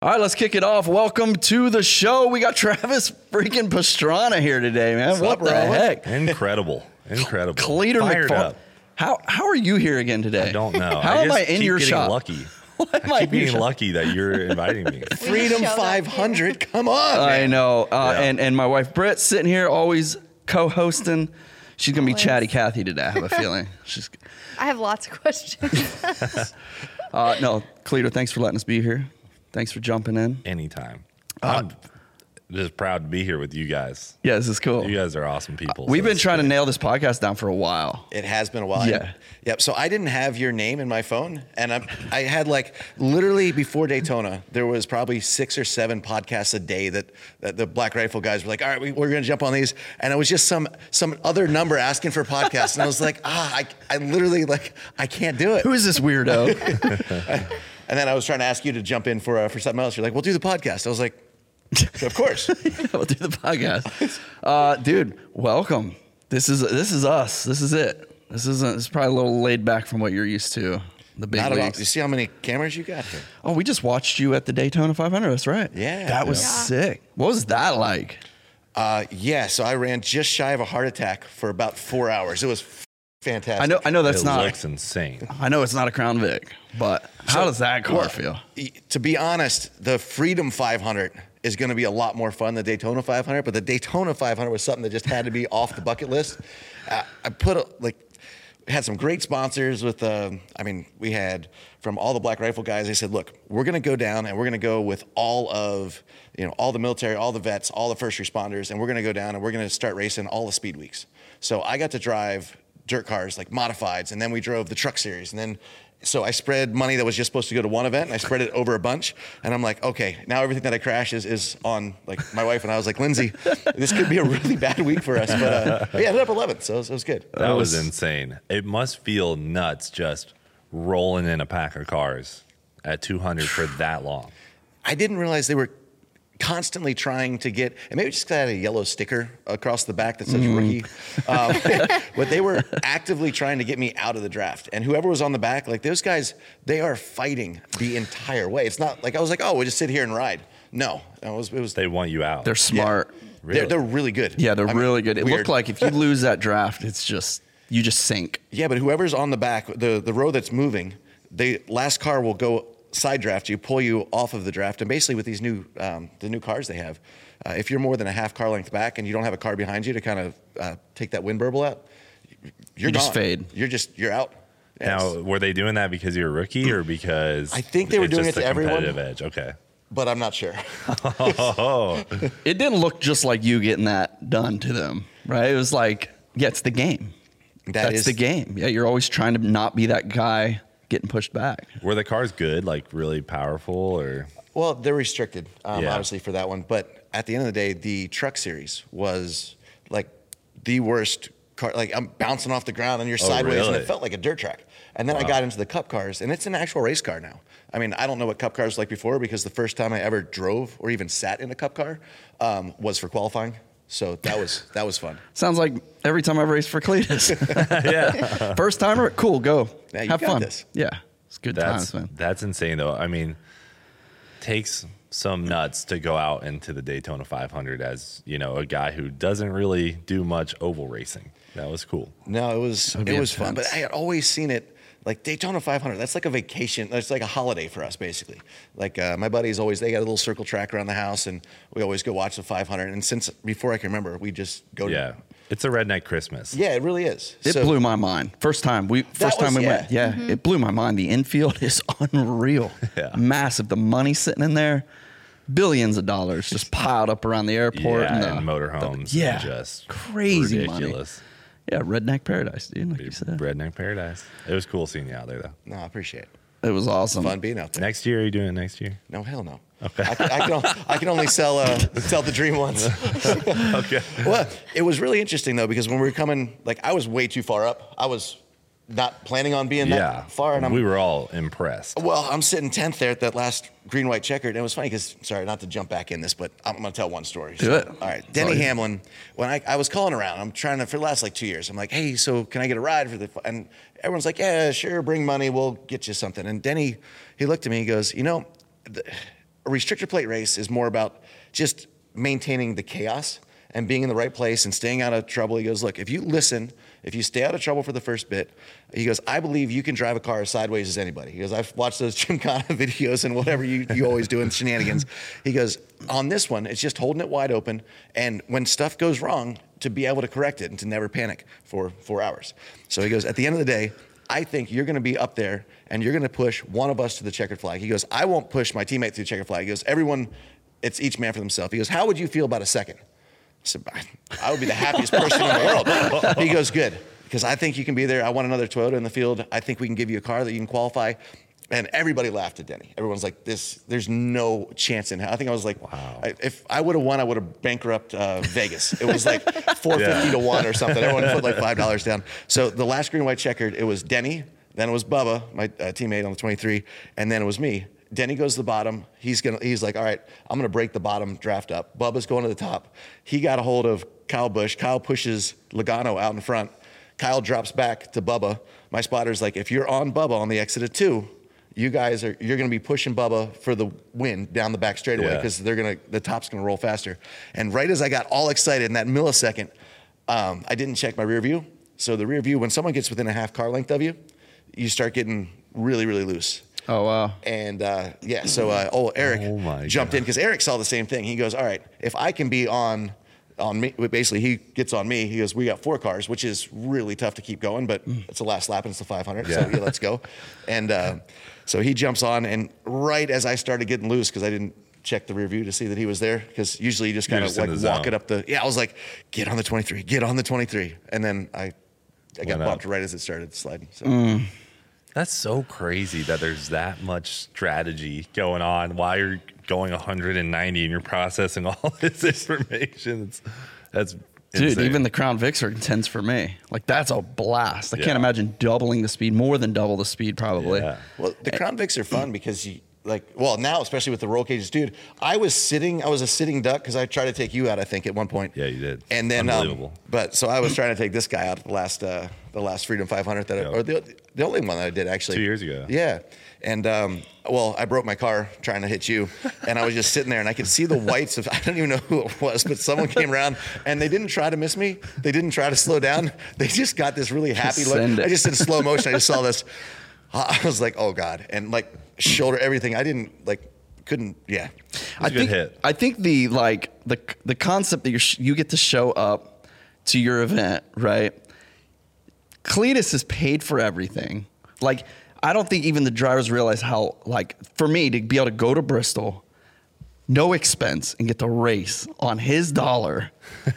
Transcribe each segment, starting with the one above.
All right, let's kick it off. Welcome to the show. We got Travis freaking Pastrana here today, man. What the heck? Incredible. Cleater Fired McFarland. up. How are you here again today? I don't know. How am I in your shop? Lucky. Am I keep getting lucky that you're inviting me. Freedom 500. Come on, man. I know. And my wife Britt's sitting here, always co-hosting. She's gonna be chatty Cathy today. I have a feeling. I have lots of questions. No, Cleater, thanks for letting us be here. Thanks for jumping in. Anytime. I'm just proud to be here with you guys. Yeah, this is cool. You guys are awesome people. We've been trying to nail this podcast down for a while. It has been a while. Yeah. Yep. So I didn't have your name in my phone, and I had like literally before Daytona, there was probably 6 or 7 podcasts a day that the Black Rifle guys were like, all right, we're going to jump on these, and it was just some other number asking for podcasts, and I was like, I literally like I can't do it. Who is this weirdo? And then I was trying to ask you to jump in for something else. You're like, we'll do the podcast. I was like, of course. We'll do the podcast. Dude, welcome. This is us. This is it. This is probably a little laid back from what you're used to. The big Not leagues. at all. You see how many cameras you got here? Oh, we just watched you at the Daytona 500. That's right. Yeah. That was sick. What was that like? So I ran just shy of a heart attack for about 4 hours. It was fantastic. I know that's it not. looks insane. I know it's not a Crown Vic, but how does that car feel? To be honest, the Freedom 500 is going to be a lot more fun than Daytona 500, but the Daytona 500 was something that just had to be off the bucket list. Had some great sponsors with, we had from all the Black Rifle guys. They said, look, we're going to go down and we're going to go with all the military, all the vets, all the first responders, and we're going to go down and we're going to start racing all the speed weeks. So I got to drive dirt cars, like modifieds, and then we drove the truck series, and then so I spread money that was just supposed to go to one event, and I spread it over a bunch, and I'm like, okay, now everything that I crash is on, like, my wife and I was like, Lindsay, this could be a really bad week for us, but yeah, I ended up 11th, so it was good. That was insane. It must feel nuts just rolling in a pack of cars at 200 for that long. I didn't realize they were constantly trying to get, and maybe just because I had a yellow sticker across the back that says rookie, but they were actively trying to get me out of the draft. And whoever was on the back, like those guys, they are fighting the entire way. It's not like I was like, oh, we'll just sit here and ride. No, it was. They want you out. They're smart. Yeah. Really? They're really good. Yeah, they're really good. It weird. looked like if you lose that draft, it's just you just sink. Yeah, but whoever's on the back, the row that's moving, the last car will go side draft you, pull you off of the draft, and basically with these new the new cars they have, if you're more than a half car length back and you don't have a car behind you to kind of take that wind burble out, you're just fade. You're out. Now, were they doing that because you're a rookie or because I think they were doing it to everyone. Competitive edge. Okay, but I'm not sure. It didn't look just like you getting that done to them, right? It was like, yeah, it's the game. That's the game. Yeah, you're always trying to not be that guy getting pushed back. Were the cars good, like really powerful, or? Well, they're restricted, obviously, for that one. But at the end of the day, the truck series was like the worst car. Like I'm bouncing off the ground and you're sideways, really? and it felt like a dirt track. And then I got into the Cup cars, and it's an actual race car now. I mean, I don't know what Cup cars were like before because the first time I ever drove or even sat in a Cup car was for qualifying. So that was fun. Sounds like every time I've raced for Cletus. Yeah. First timer, cool, go. Yeah, you have got fun. this. Yeah, it's good times, man. That's insane, though. I mean, takes some nuts to go out into the Daytona 500 as, a guy who doesn't really do much oval racing. That was cool. No, it was fun. But I had always seen it like Daytona 500. That's like a vacation. That's like a holiday for us, basically. Like my buddies they got a little circle track around the house, and we always go watch the 500. And since before I can remember, we just go. Yeah, it's a redneck Christmas. Yeah, it really is. It blew my mind. First time we went. Yeah, it blew my mind. The infield is unreal. Yeah. Massive. The money sitting in there. Billions of dollars just piled up around the airport. Yeah, and motorhomes. Just crazy ridiculous. Money. Yeah, redneck paradise, dude. Like you said. Redneck paradise. It was cool seeing you out there, though. No, I appreciate it. It was awesome. Fun being out there. Next year, are you doing it next year? No, hell no. Okay. I can only sell the dream once. Okay. Well, it was really interesting though because when we were coming, like I was way too far up. I was not planning on being that far, and we were all impressed. Well, I'm sitting 10th there at that last green white checkered, and it was funny because sorry, not to jump back in this, but I'm going to tell one story. Do it. All right, Denny Hamlin. When I was calling around, I'm trying to for the last like 2 years. I'm like, hey, so can I get a ride for the? And everyone's like, yeah, sure, bring money, we'll get you something. And Denny, he looked at me, he goes, a restrictor plate race is more about just maintaining the chaos and being in the right place and staying out of trouble. He goes, look, if you listen, if you stay out of trouble for the first bit, he goes, I believe you can drive a car as sideways as anybody. He goes, I've watched those Gymkhana videos and whatever you always do in shenanigans. He goes, on this one, it's just holding it wide open. And when stuff goes wrong, to be able to correct it and to never panic for 4 hours. So he goes, at the end of the day, I think you're going to be up there and you're going to push one of us to the checkered flag. He goes, I won't push my teammate to the checkered flag. He goes, everyone, it's each man for themselves. He goes, how would you feel about a second? I said, I would be the happiest person in the world. He goes, good, because I think you can be there. I want another Toyota in the field. I think we can give you a car that you can qualify. And everybody laughed at Denny. Everyone's like, there's no chance in hell. I think I was like, wow. If I would have won, I would have bankrupt Vegas. It was like 450 to 1 or something. Everyone put like $5 down. So the last green, white checkered, it was Denny, then it was Bubba, my teammate on the 23, and then it was me. Denny goes to the bottom. He's like, all right, I'm gonna break the bottom draft up. Bubba's going to the top. He got a hold of Kyle Busch. Kyle pushes Logano out in front. Kyle drops back to Bubba. My spotter's like, if you're on Bubba on the exit of 2, you're gonna be pushing Bubba for the win down the back straightaway because the top's gonna roll faster. And right as I got all excited in that millisecond, I didn't check my rear view. So the rear view, when someone gets within a half car length of you, you start getting really, really loose. Oh, wow. And so Eric jumped in because Eric saw the same thing. He goes, all right, if I can be on me, basically he gets on me. He goes, we got 4 cars, which is really tough to keep going, but it's the last lap and it's the 500. So yeah, let's go. And so he jumps on, and right as I started getting loose, because I didn't check the rear view to see that he was there, because usually you just kind of like walk it up I was like, get on the 23, get on the 23. And then I got bumped right as it started sliding. So. That's so crazy that there's that much strategy going on while you're going 190 and you're processing all this information. That's dude, insane. even the Crown Vics are intense for me. Like, that's a blast. I can't imagine doubling the speed, more than double the speed probably. Yeah. Well, the Crown Vics are fun because now, especially with the roll cages, dude, I was a sitting duck because I tried to take you out, I think, at one point. Yeah, you did. And then, unbelievable. So I was trying to take this guy out at the last Freedom 500 or the only one that I did actually 2 years ago. Yeah. And I broke my car trying to hit you, and I was just sitting there, and I could see the whites of, I don't even know who it was, but someone came around, and they didn't try to miss me. They didn't try to slow down. They just got this really happy look. I just in slow motion, I just saw this. I was like, oh God, and like shoulder everything. I didn't couldn't. Yeah, I think the concept that you get to show up to your event, right? Cletus is paid for everything. Like, I don't think even the drivers realize how, like, for me to be able to go to Bristol, no expense, and get to race on his dollar.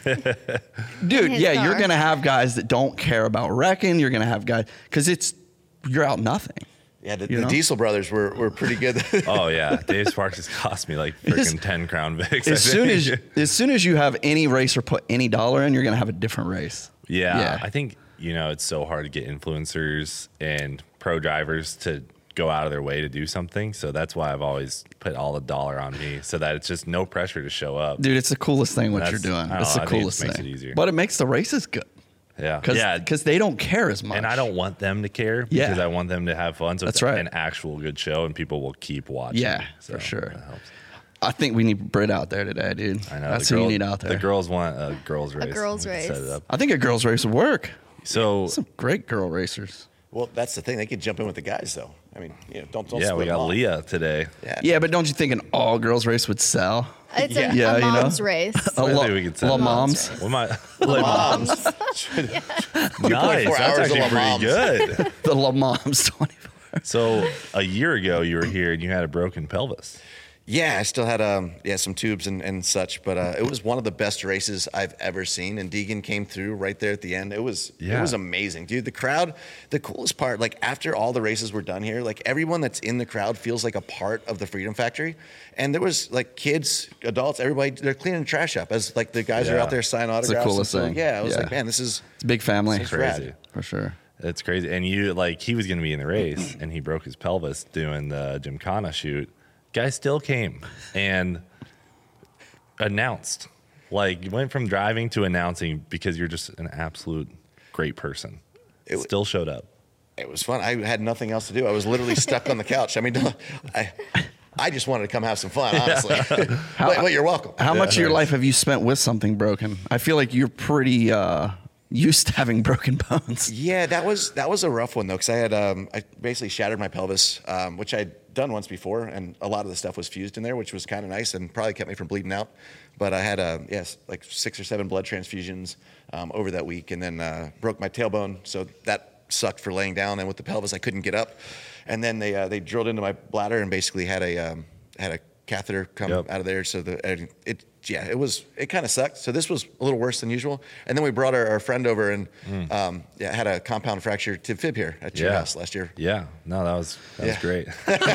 Dude, you're going to have guys that don't care about wrecking. You're going to have guys, because you're out nothing. Yeah, the Diesel brothers were pretty good. Oh, yeah. Dave Sparks has cost me like freaking 10 Crown Vics. As soon as you have any racer put any dollar in, you're going to have a different race. Yeah. I think, it's so hard to get influencers and pro drivers to go out of their way to do something. So that's why I've always put all the dollar on me, so that it's just no pressure to show up. Dude, it's the coolest thing what you're doing. It's the coolest thing. Makes it easier. But it makes the races good. Yeah. Because they don't care as much. And I don't want them to care because I want them to have fun. So that's it's right. an actual good show and people will keep watching. Yeah, for sure. That helps. I think we need Britt out there today, dude. I know. That's who you need out there. The girls want a girls race. A girls race. Set it up. I think a girls race would work. So some great girl racers. Well, that's the thing. They could jump in with the guys, though. I mean, don't. Yeah, we got Leah today. Yeah, but don't you think an all girls race would sell? It's a mom's race. We could sell La Moms. La Moms. Nice. That's actually pretty good. The La Moms 24. So a year ago, you were here and you had a broken pelvis. Yeah, I still had some tubes and such, but it was one of the best races I've ever seen. And Deegan came through right there at the end. It was amazing, dude. The crowd, the coolest part, like after all the races were done here, like everyone that's in the crowd feels like a part of the Freedom Factory. And there was like kids, adults, everybody, they're cleaning the trash up as like the guys are out there signing autographs. It's the coolest thing. Yeah, I was like, man, it's a big family. It's crazy. For sure. It's crazy. And he was going to be in the race and he broke his pelvis doing the Gymkhana shoot. Guy still came and announced. Like, you went from driving to announcing because you're just an absolute great person. It still showed up. It was fun. I had nothing else to do. I was literally stuck on the couch. I mean, I just wanted to come have some fun, honestly. But you're welcome. How much of your life have you spent with something broken? I feel like you're pretty used to having broken bones. Yeah, that was a rough one though, because I had I basically shattered my pelvis, which I'd done once before, and a lot of the stuff was fused in there, which was kind of nice and probably kept me from bleeding out. But I had like 6 or 7 blood transfusions over that week, and then broke my tailbone, so that sucked for laying down. And with the pelvis, I couldn't get up. And then they drilled into my bladder and basically had a catheter come out of there. So it kind of sucked. So this was a little worse than usual. And then we brought our friend over and had a compound fracture tib fib here at your house last year. Yeah, no, that was great.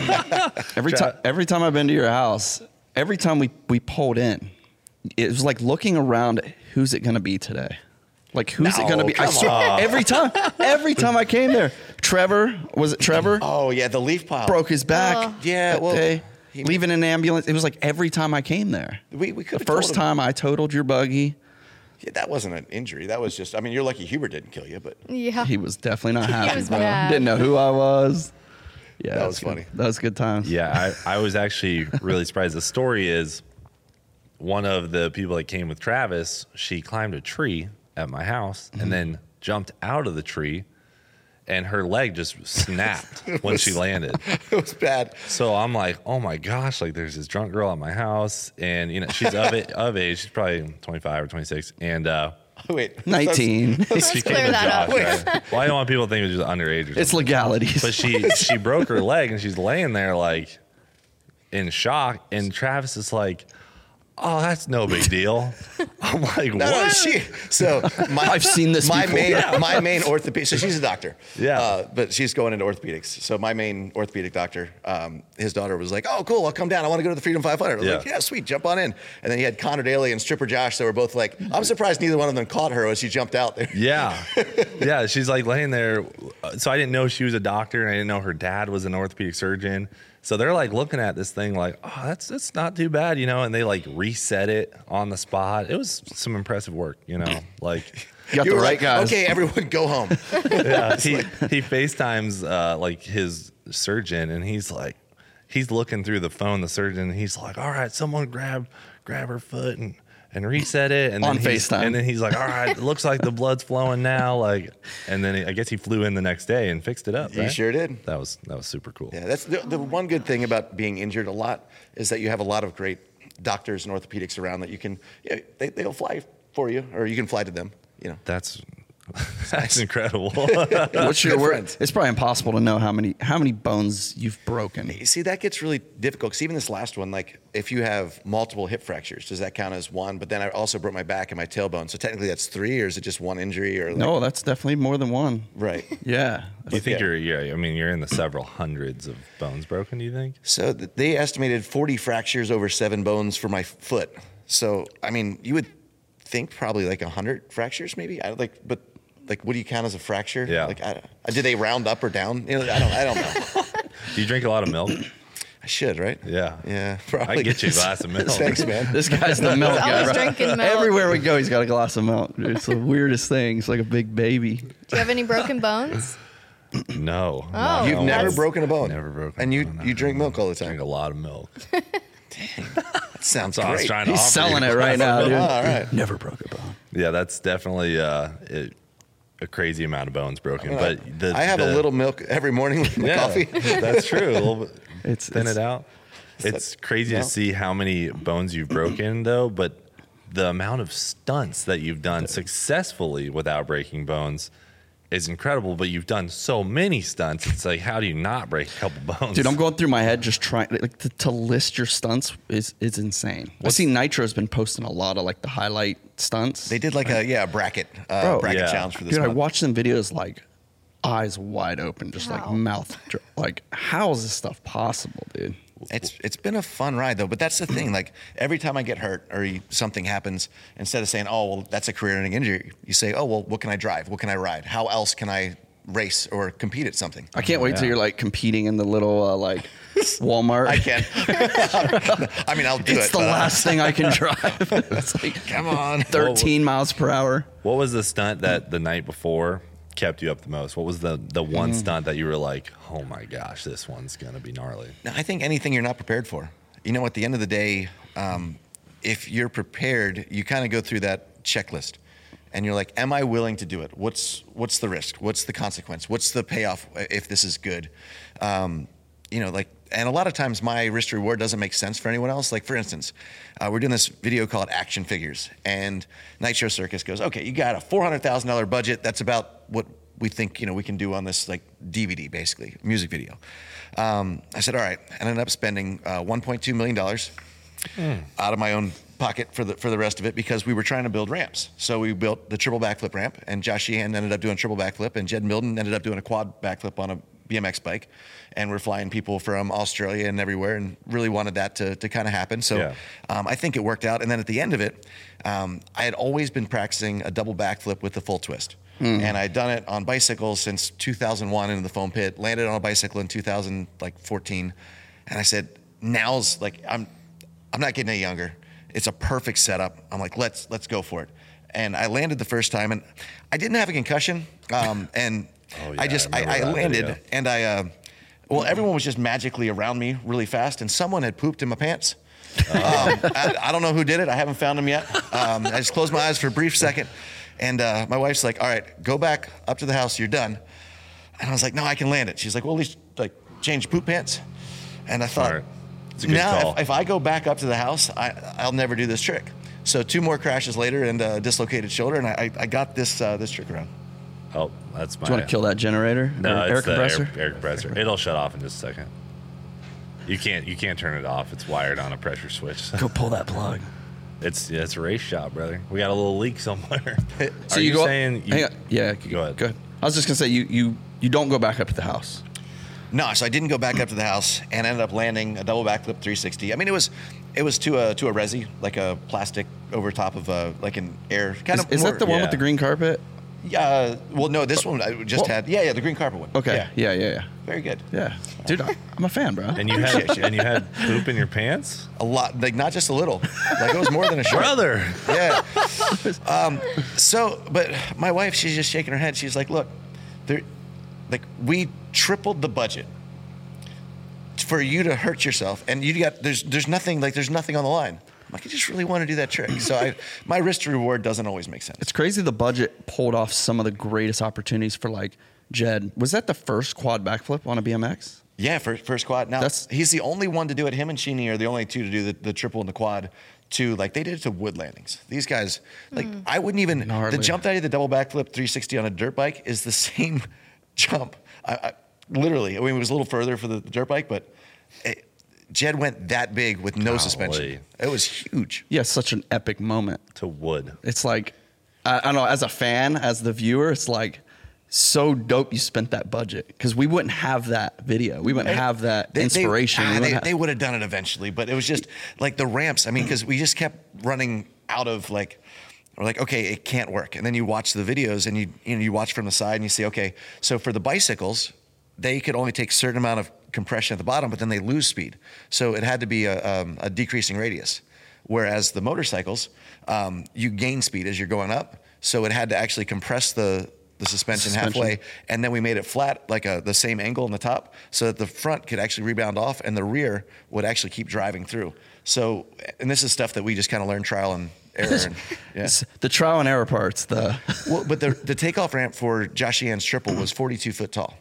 Every time I've been to your house, every time we pulled in, it was like looking around. Who's it going to be today? Like, who's it going to be? I swear, every time I came there, was it Trevor? Oh yeah, the leaf pile broke his back. Yeah, well, day, leaving an ambulance. It was like every time I came there. We the first time I totaled your buggy. Yeah, that wasn't an injury. That was just. I mean, you're lucky Hubert didn't kill you, but he was definitely not happy. He was mad. Didn't know who I was. Yeah, that was funny. That was good times. Yeah, I was actually really surprised. The story is one of the people that came with Travis. She climbed a tree at my house and then jumped out of the tree, and her leg just snapped when she landed. It was bad. So I'm like, oh my gosh, like there's this drunk girl at my house, and she's of age. She's probably 25 or 26, and wait, 19. Let's she clear came that with up. Josh, right? Well, I don't want people to think it was just underage or something. It's legalities. But she broke her leg, and she's laying there like in shock, and Travis is like, oh, that's no big deal. I'm like, what? No, I've seen this before. My main orthopedic, so she's a doctor. Yeah. But she's going into orthopedics. So my main orthopedic doctor, his daughter was like, oh, cool, I'll come down. I want to go to the Freedom 500. I was like, yeah, sweet, jump on in. And then he had Connor Daly and Stripper Josh that were both like, I'm surprised neither one of them caught her as she jumped out there. Yeah. Yeah, she's like laying there. So I didn't know she was a doctor, and I didn't know her dad was an orthopedic surgeon. So they're like looking at this thing like, oh, that's not too bad, and they like reset it on the spot. It was some impressive work, like you got the right guys. Okay, everyone go home. Yeah, he FaceTimes like his surgeon, and he's looking through the phone, the surgeon, and he's like, all right, someone grab her foot and reset it, and then FaceTime. And then he's like, all right, it looks like the blood's flowing now, like, and then I guess he flew in the next day and fixed it up. He right? sure did. That was super cool. Yeah, that's the one good thing about being injured a lot is that you have a lot of great doctors and orthopedics around that you can, they'll fly for you, or you can fly to them. That's incredible. What's your word? It's probably impossible to know how many bones you've broken. You see, that gets really difficult because even this last one, like if you have multiple hip fractures, does that count as one? But then I also broke my back and my tailbone, so technically that's 3, or is it just one injury? Or no, that's definitely more than one. Right. Yeah. Do you think you're in the several hundreds of bones broken, do you think? So they estimated 40 fractures over 7 bones for my foot. So, I mean, you would think probably like 100 fractures maybe. But what do you count as a fracture? Yeah. Like, do they round up or down? I don't know. Do you drink a lot of milk? I should, right? Yeah. Yeah, probably. I can get you a glass of milk. Thanks, man. This guy's the milk He's guy. always Right? drinking milk. Everywhere we go, he's got a glass of milk. Dude, it's the weirdest thing. It's like a big baby. Do you have any broken bones? No. Oh. You've never That's- broken a bone? Never broken And a you bone, no. you drink milk all the Drink time? a lot of milk. That sounds So I was great. trying to He's offer selling you it right now, dude. All right. Never broke a bone. Yeah, that's definitely a crazy amount of bones broken. But I have a little milk every morning with my coffee. That's true. A little bit. Thin It's- it out. It's crazy no. to see how many bones you've broken, though. But the amount of stunts that you've done successfully without breaking bones is incredible. But you've done so many stunts. It's like, how do you not break a couple bones? Dude, I'm going through my head just trying to list your stunts is insane. I see Nitro's been posting a lot of like the highlight stunts. They did like a bracket Bro, bracket yeah. challenge for this Dude, I month. watched some videos like eyes wide open, just like Wow. mouth. Like, how is this stuff possible, dude? It's been a fun ride though, but that's the thing. Like every time I get hurt or something happens, instead of saying, "Oh, well, that's a career-ending injury," you say, "Oh, well, what can I drive? What can I ride? How else can I race or compete at something?" I can't wait till you're like competing in the little like Walmart. I can. I mean, I'll do It's it. the but, last thing I can drive. It's like Come on. 13 miles per hour. What was the stunt that the night before kept you up the most? What was the one stunt that you were like, oh my gosh, this one's going to be gnarly? No, I think anything you're not prepared for. You know, at the end of the day, if you're prepared, you kind of go through that checklist. And you're like, am I willing to do it? What's the risk? What's the consequence? What's the payoff if this is good? You know, like, and a lot of times my risk to reward doesn't make sense for anyone else. Like, for instance, we're doing this video called Action Figures, and Nitro Circus goes, okay, you got a $400,000 budget. That's about what we think, you know, we can do on this, like, DVD, basically, music video. I said, all right, and I ended up spending $1.2 million out of my own pocket for the rest of it, because we were trying to build ramps. So we built the triple backflip ramp, and Josh Sheehan ended up doing triple backflip, and Jed Milton ended up doing a quad backflip on a BMX bike, and we're flying people from Australia and everywhere, and really wanted that to kind of happen. So I think it worked out. And then at the end of it, I had always been practicing a double backflip with the full twist. And I'd done it on bicycles since 2001 in the foam pit, landed on a bicycle in 2014. And I said, now's, like, I'm not getting any younger. It's a perfect setup. I'm like, let's go for it. And I landed the first time, and I didn't have a concussion. And I landed, video. And well, everyone was just magically around me really fast, and someone had pooped in my pants. I don't know who did it. I haven't found him yet. I just closed my eyes for a brief second, and my wife's like, all right, go back up to the house. You're done. And I was like, no, I can land it. She's like, well, at least, like, change poop pants. And I thought, now if I go back up to the house, I'll never do this trick. So 2 more crashes later and a dislocated shoulder, and I got this trick around. Oh, that's my... Do you want to kill that generator? No, air it's compressor? the air compressor. It'll shut off in just a second. You can't turn it off. It's wired on a pressure switch. Go pull that plug. It's a race shop, brother. We got a little leak somewhere. So Are you go saying... hang on. Yeah, go ahead. Good. I was just going to say, you don't go back up to the house. No, so I didn't go back up to the house, and ended up landing a double backflip 360. I mean, it was to a resi, like a plastic over top of like an air kind of. Is that the one with the green carpet? Yeah. Well, no, this one I just had. Yeah, the green carpet one. Okay. Yeah. Very good. Yeah, dude, I'm a fan, bro. And you had poop in your pants? A lot, like not just a little. Like it was more than a shirt. Brother. Yeah. But my wife, she's just shaking her head. She's like, look, we tripled the budget for you to hurt yourself, and there's nothing on the line. I'm like, I just really want to do that trick. So my risk to reward doesn't always make sense. It's crazy the budget pulled off some of the greatest opportunities for, like, Jed. Was that the first quad backflip on a BMX? Yeah, first quad. Now he's the only one to do it. Him and Sheeny are the only two to do the triple and the quad. Like they did it to wood landings. These guys, like I wouldn't even Gnarly. The jump that I did, the double backflip 360 on a dirt bike is the same jump. I literally, I mean, it was a little further for the dirt bike, but Jed went that big with no suspension. It was huge. Yeah, such an epic moment. To wood. It's like, I don't know, as a fan, as the viewer, it's like so dope you spent that budget, because we wouldn't have that video. We wouldn't have that inspiration. They would have done it eventually, but it was just like the ramps. I mean, because we just kept running out of like, we're like, okay, it can't work. And then you watch the videos and you watch from the side and you see, okay, so for the bicycles, they could only take a certain amount of compression at the bottom, but then they lose speed. So it had to be a decreasing radius. Whereas the motorcycles, you gain speed as you're going up. So it had to actually compress the suspension halfway, and then we made it flat, like the same angle in the top, so that the front could actually rebound off and the rear would actually keep driving through. So, and this is stuff that we just kind of learned trial and error. And, yeah. The trial and error parts. But the takeoff ramp for Josh Sheehan's triple was 42 foot tall.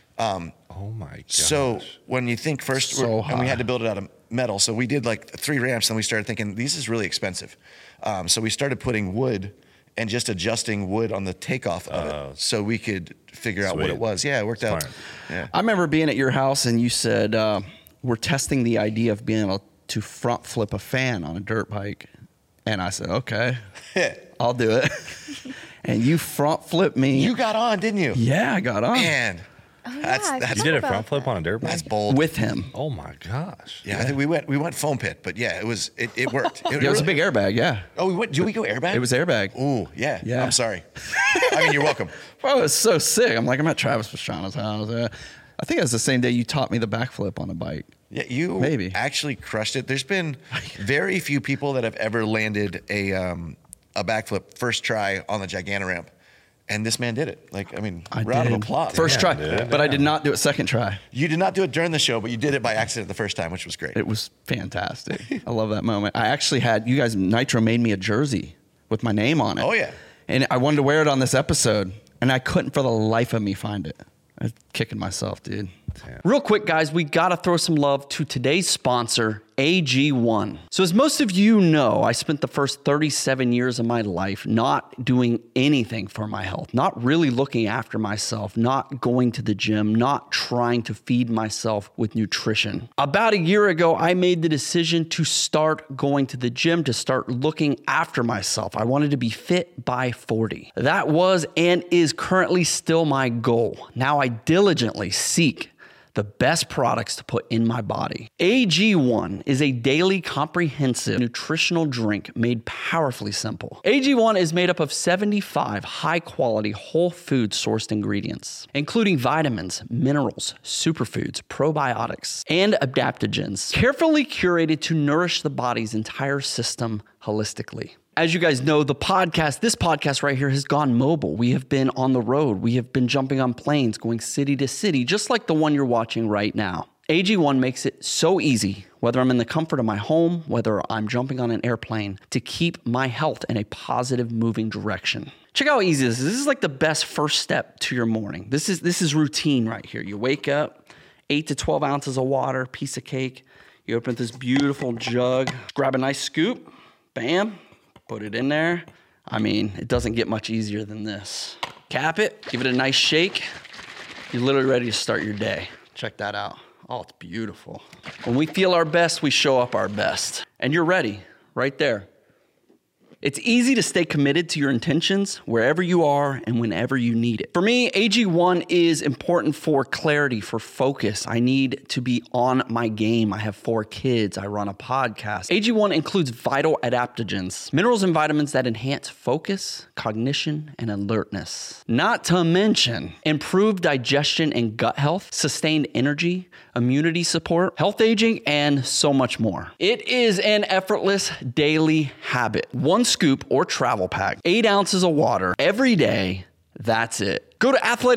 Oh my god! So when you think first, and we had to build it out of metal, so we did like 3 ramps, and we started thinking this is really expensive. So we started putting wood and just adjusting wood on the takeoff of it, so we could figure out what it was. Yeah, it worked out. Yeah. I remember being at your house, and you said we're testing the idea of being able to front flip a fan on a dirt bike, and I said, okay, I'll do it. And you front flipped me. You got on, didn't you? Yeah, I got on. Man. That's you did a front flip on a dirt bike? That's bold. With him. Oh my gosh. Yeah, I think we went foam pit, but yeah, it worked. It was a big airbag, yeah. Oh, did we go airbag? It was airbag. Ooh, yeah. I'm sorry. I mean, you're welcome. Bro, it was so sick. I'm like, I'm at Travis Pastrana's house. I think it was the same day you taught me the backflip on a bike. Yeah, you actually crushed it. There's been very few people that have ever landed a backflip first try on the Gigantoramp. And this man did it. Like, I mean, I round did. of applause. First try, dude. but I did not do it second try. You did not do it during the show, but you did it by accident the first time, which was great. It was fantastic. I love that moment. I actually had, you guys, Nitro made me a jersey with my name on it. Oh, yeah. And I wanted to wear it on this episode, and I couldn't for the life of me find it. I was kicking myself, dude. Real quick, guys, we got to throw some love to today's sponsor, AG1. So as most of you know, I spent the first 37 years of my life not doing anything for my health, not really looking after myself, not going to the gym, not trying to feed myself with nutrition. About a year ago, I made the decision to start going to the gym, to start looking after myself. I wanted to be fit by 40. That was and is currently still my goal. Now I diligently seek the best products to put in my body. AG1 is a daily comprehensive nutritional drink made powerfully simple. AG1 is made up of 75 high-quality whole food sourced ingredients, including vitamins, minerals, superfoods, probiotics, and adaptogens, carefully curated to nourish the body's entire system holistically. As you guys know, this podcast right here has gone mobile. We have been on the road. We have been jumping on planes, going city to city, just like the one you're watching right now. AG1 makes it so easy, whether I'm in the comfort of my home, whether I'm jumping on an airplane, to keep my health in a positive moving direction. Check out how easy this is. This is like the best first step to your morning. This is routine right here. You wake up, 8 to 12 ounces of water, piece of cake. You open this beautiful jug, grab a nice scoop, bam. Put it in there. I mean, it doesn't get much easier than this. Cap it, give it a nice shake. You're literally ready to start your day. Check that out. Oh, it's beautiful. When we feel our best, we show up our best. And you're ready, right there. It's easy to stay committed to your intentions wherever you are and whenever you need it. For me, AG1 is important for clarity, for focus. I need to be on my game. I have 4 kids. I run a podcast. AG1 includes vital adaptogens, minerals and vitamins that enhance focus, cognition, and alertness. Not to mention improved digestion and gut health, sustained energy, immunity support, health aging, and so much more. It is an effortless daily habit. 1 scoop or travel pack, 8 ounces of water every day. That's it. Go to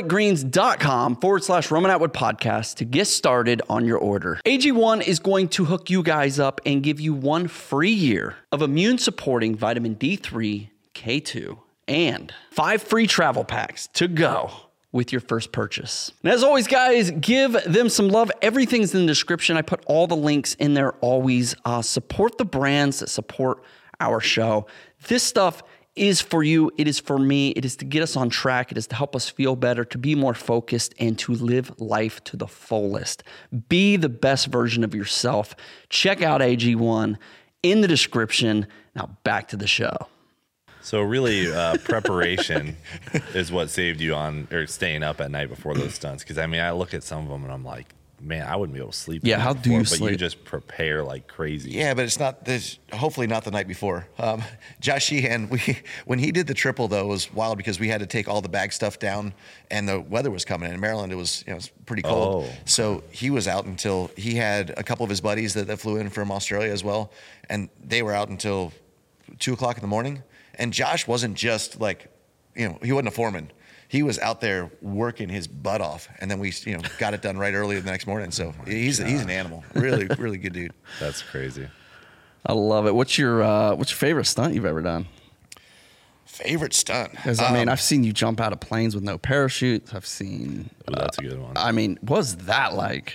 athleticgreens.com/Roman Atwood podcast to get started on your order. AG1 is going to hook you guys up and give you 1 free year of immune supporting vitamin D3, K2, and 5 free travel packs to go with your first purchase. And as always, guys, give them some love. Everything's in the description. I put all the links in there always. Support the brands that support our show. This stuff is for you. It is for me. It is to get us on track. It is to help us feel better, to be more focused, and to live life to the fullest. Be the best version of yourself. Check out AG1 in the description. Now back to the show. So really, preparation is what saved you on or staying up at night before those stunts. Because I mean, I look at some of them and I'm like, man, I wouldn't be able to sleep. Yeah, how do you sleep? But you just prepare like crazy. Yeah, but it's not this. Hopefully, not the night before. Josh Sheehan, when he did the triple though, it was wild because we had to take all the bag stuff down, and the weather was coming in. In Maryland, it was it was pretty cold. Oh. So he was out until he had a couple of his buddies that flew in from Australia as well, and they were out until 2:00 in the morning. And Josh wasn't just like, he wasn't a foreman. He was out there working his butt off, and then we, got it done right early the next morning. So he's an animal, really, really good dude. That's crazy. I love it. What's your favorite stunt you've ever done? Favorite stunt? Because I mean, I've seen you jump out of planes with no parachutes. I've seen. Ooh, that's a good one. I mean, what was that like?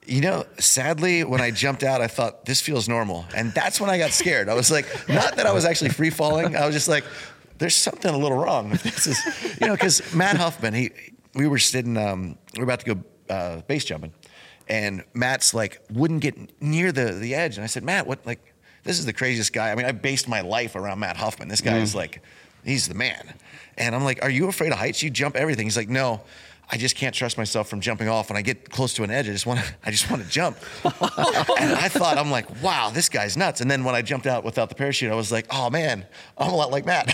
Sadly, when I jumped out, I thought this feels normal, and that's when I got scared. I was like, not that I was actually free falling. I was just like, there's something a little wrong. This is, because Matt Huffman, we were sitting, we were about to go base jumping, and Matt's like wouldn't get near the edge, and I said, Matt, what? Like, this is the craziest guy. I mean, I based my life around Matt Huffman. This guy is like, he's the man. And I'm like, are you afraid of heights? You jump everything. He's like, no. I just can't trust myself from jumping off. When I get close to an edge, I just want to jump. And I thought, I'm like, wow, this guy's nuts. And then when I jumped out without the parachute, I was like, oh man, I'm a lot like Matt.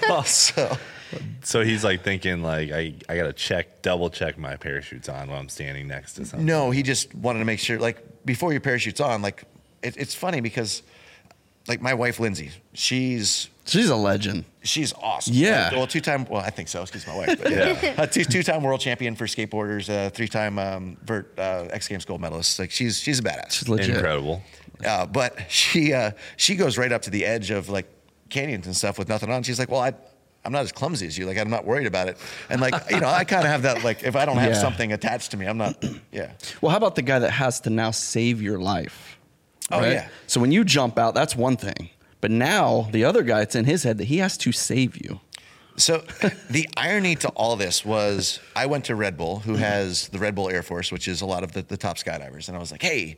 So he's like thinking like, I got to double check my parachute's on while I'm standing next to something. No, he just wanted to make sure, like, before your parachute's on, like, it's funny because like my wife, Lindsay, she's a legend. She's awesome. Yeah. Well, two-time. Well, I think so. Excuse my wife. But yeah. Two-time world champion for skateboarders. Three-time vert X Games gold medalist. Like she's a badass. She's legit. Incredible. But she goes right up to the edge of like canyons and stuff with nothing on. She's like, well, I'm not as clumsy as you. Like, I'm not worried about it. And like, I kind of have that, like, if I don't have something attached to me, I'm not, yeah. Well, how about the guy that has to now save your life? Oh, right? yeah. So when you jump out, that's one thing. But now the other guy, it's in his head that he has to save you. So the irony to all this was I went to Red Bull, who has the Red Bull Air Force, which is a lot of the top skydivers. And I was like, hey,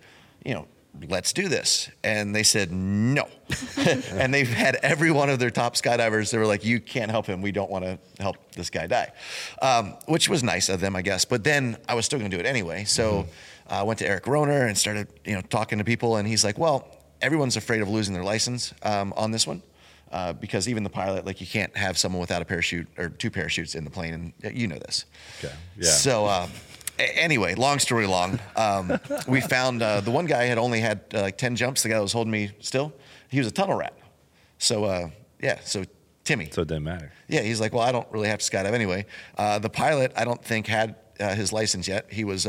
let's do this. And they said no. And they've had every one of their top skydivers. They were like, you can't help him. We don't want to help this guy die, which was nice of them, I guess. But then I was still going to do it anyway. So I went to Eric Roner and started, talking to people. And he's like, well, everyone's afraid of losing their license on this one. Because even the pilot, like you can't have someone without a parachute or two parachutes in the plane. And you know this. Okay. Yeah. So, anyway, long story long, we found the one guy had only had like 10 jumps. The guy that was holding me still, he was a tunnel rat. So, so Timmy. So it didn't matter. Yeah, he's like, well, I don't really have to skydive anyway. The pilot, I don't think had his license yet. He was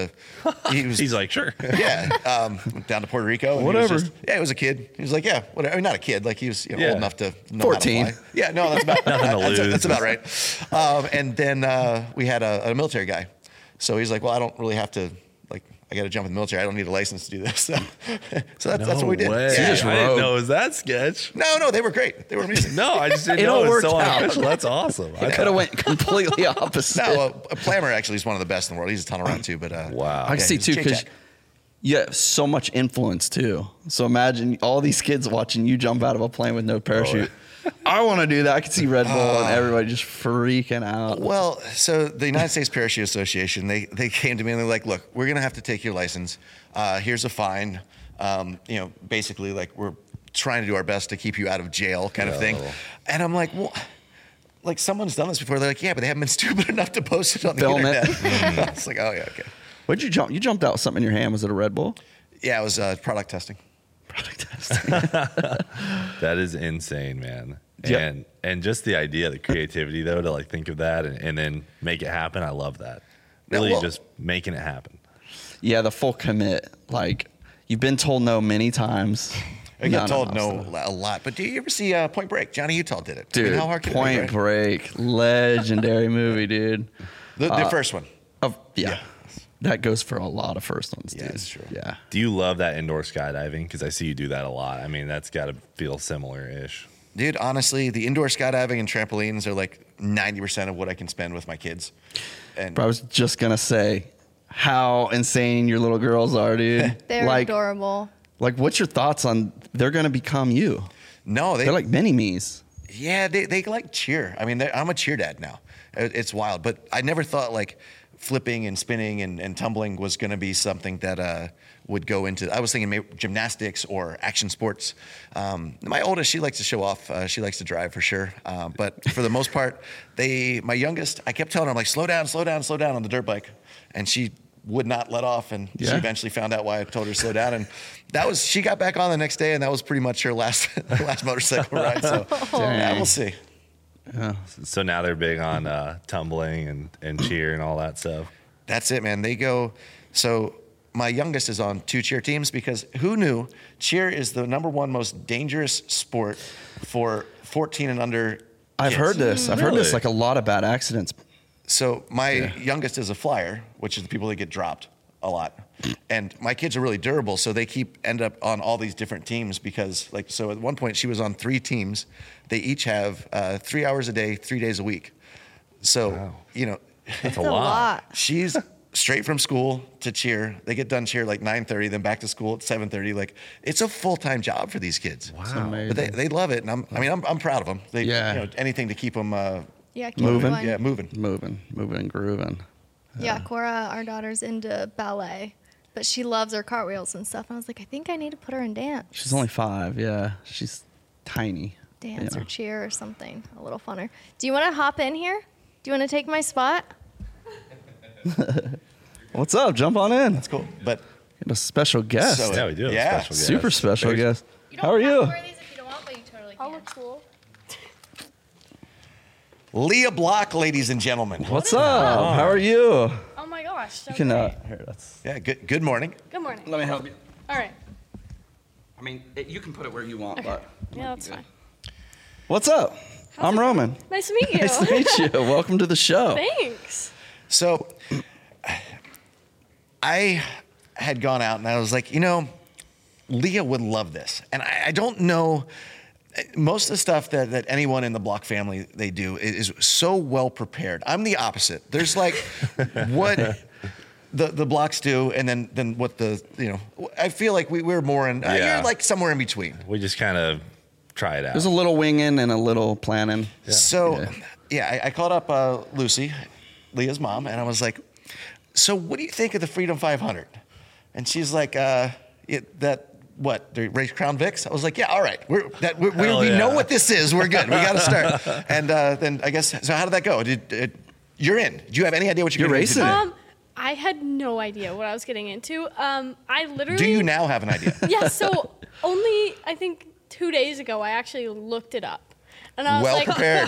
He's like, sure. Yeah, went down to Puerto Rico. And Whatever. He was a kid. He was like, yeah, whatever. I mean, not a kid. Like he was old enough to know 14. how to fly. Yeah, no, that's about Nothing to lose. That's about right. And then we had a military guy. So he's like, well, I don't really have to, like, I got to jump in the military. I don't need a license to do this. So that's what we did. Way. Yeah. just I didn't rode. know it was that sketch. No, they were great. They were amazing. No, I just didn't It know all it was so worked out. unofficial. That's awesome. I could have went completely opposite. No, Plammer actually is one of the best in the world. He's a tunnel rat too, but Wow. I can see he's too, because Jake-Jack. you have so much influence too. So imagine all these kids watching you jump out of a plane with no parachute. I want to do that. I could see Red Bull and everybody just freaking out. Well, so the United States Parachute Association, they came to me and they're like, look, we're going to have to take your license. Here's a fine. Basically like we're trying to do our best to keep you out of jail kind of thing. And I'm like, well, like someone's done this before. They're like, yeah, but they haven't been stupid enough to post it on the Film it. internet. I was like, oh yeah, okay. What'd you jump? You jumped out with something in your hand. Was it a Red Bull? Yeah, it was product testing. Product testing. That is insane, man. Yep. And just the idea, the creativity though, to like think of that and then make it happen. I love that. Really well- just making it happen. Yeah, the full commit. Like you've been told no many times. I get told no. no a lot. But do you ever see Point Break? Johnny Utah did it. Dude, I mean, how hard can Point it be, right? Break, legendary movie, dude. The first one. Yeah. That goes for a lot of first ones, dude. Yeah, that's true. Yeah. Do you love that indoor skydiving? Because I see you do that a lot. I mean, that's got to feel similar-ish. Dude, honestly, the indoor skydiving and trampolines are like 90% of what I can spend with my kids. And But I was just going to say how insane your little girls are, dude. They're adorable. Like, what's your thoughts on they're going to become you? no, They're like mini-me's. yeah, they like cheer. I mean, I'm a cheer dad now. It's wild, but I never thought like flipping and spinning and tumbling was going to be something that would go into. I was thinking maybe gymnastics or action sports. My oldest, she likes to show off. She likes to drive for sure. But for the most part, my youngest, I kept telling her, I'm like, slow down on the dirt bike. And she would not let off. And she Yeah. eventually found out why I told her to slow down. And she got back on the next day. And that was pretty much her last motorcycle ride. So yeah, we'll see. So now they're big on tumbling and cheer and all that stuff. That's it, man. They go. So my youngest is on 2 cheer teams because who knew cheer is the #1 most dangerous sport for 14 and under. I've kids. heard this. I've heard Really? this, like a lot of bad accidents. So my youngest is a flyer, which is the people that get dropped a lot. And my kids are really durable, so they end up on all these different teams because, like, so at one point she was on 3 teams. They each have 3 hours a day, 3 days a week. So, That's It's a lot. she's straight from school to cheer. They get done cheer like 9:30, then back to school at 7:30. Like, it's a full-time job for these kids. Wow. But they love it, and I'm proud of them. They, Yeah. anything to keep them Yeah, keep Moving? going. yeah, moving. Moving and grooving. Yeah, Cora, our daughter's into ballet, but she loves her cartwheels and stuff. And I was like, I think I need to put her in dance. She's only 5. Yeah. She's tiny. Dance you or know. cheer or something a little funner. Do you want to hop in here? Do you want to take my spot? What's up? Jump on in. That's cool. But Got a special guest. So- Yeah, we do have Yeah. a special guest. Super special There's- guest. You How are you? Wear these if you don't want, but you totally can. I'll look cool. Leah Block, ladies and gentlemen. What's up? How are you? Oh my gosh. So You can, great. here, that's. Yeah, good morning. Good morning. Let me help you. All right. I mean, you can put it where you want, Okay. Yeah, that's fine. What's up? I'm Roman. Nice to meet you. Nice to meet you. Welcome to the show. Thanks. So I had gone out and I was like, Leah would love this. And I don't know, most of the stuff that anyone in the Block family, they do is so well prepared. I'm the opposite. There's like what the Blocks do and then what I feel like we're more in, Yeah. you're like somewhere in between. We just kind of try it out. There's a little winging and a little planning. So, I called up Lucy, Leah's mom, and I was like, so what do you think of the Freedom 500? And she's like, the race Crown Vics? I was like, yeah, all right. We know what this is. We're good. We got to start. And then I guess, so how did that go? You're in. Do you have any idea what you're racing? I had no idea what I was getting into. I literally. Do you now have an idea? Yeah. So only I think 2 days ago I actually looked it up, and I was Well like, prepared.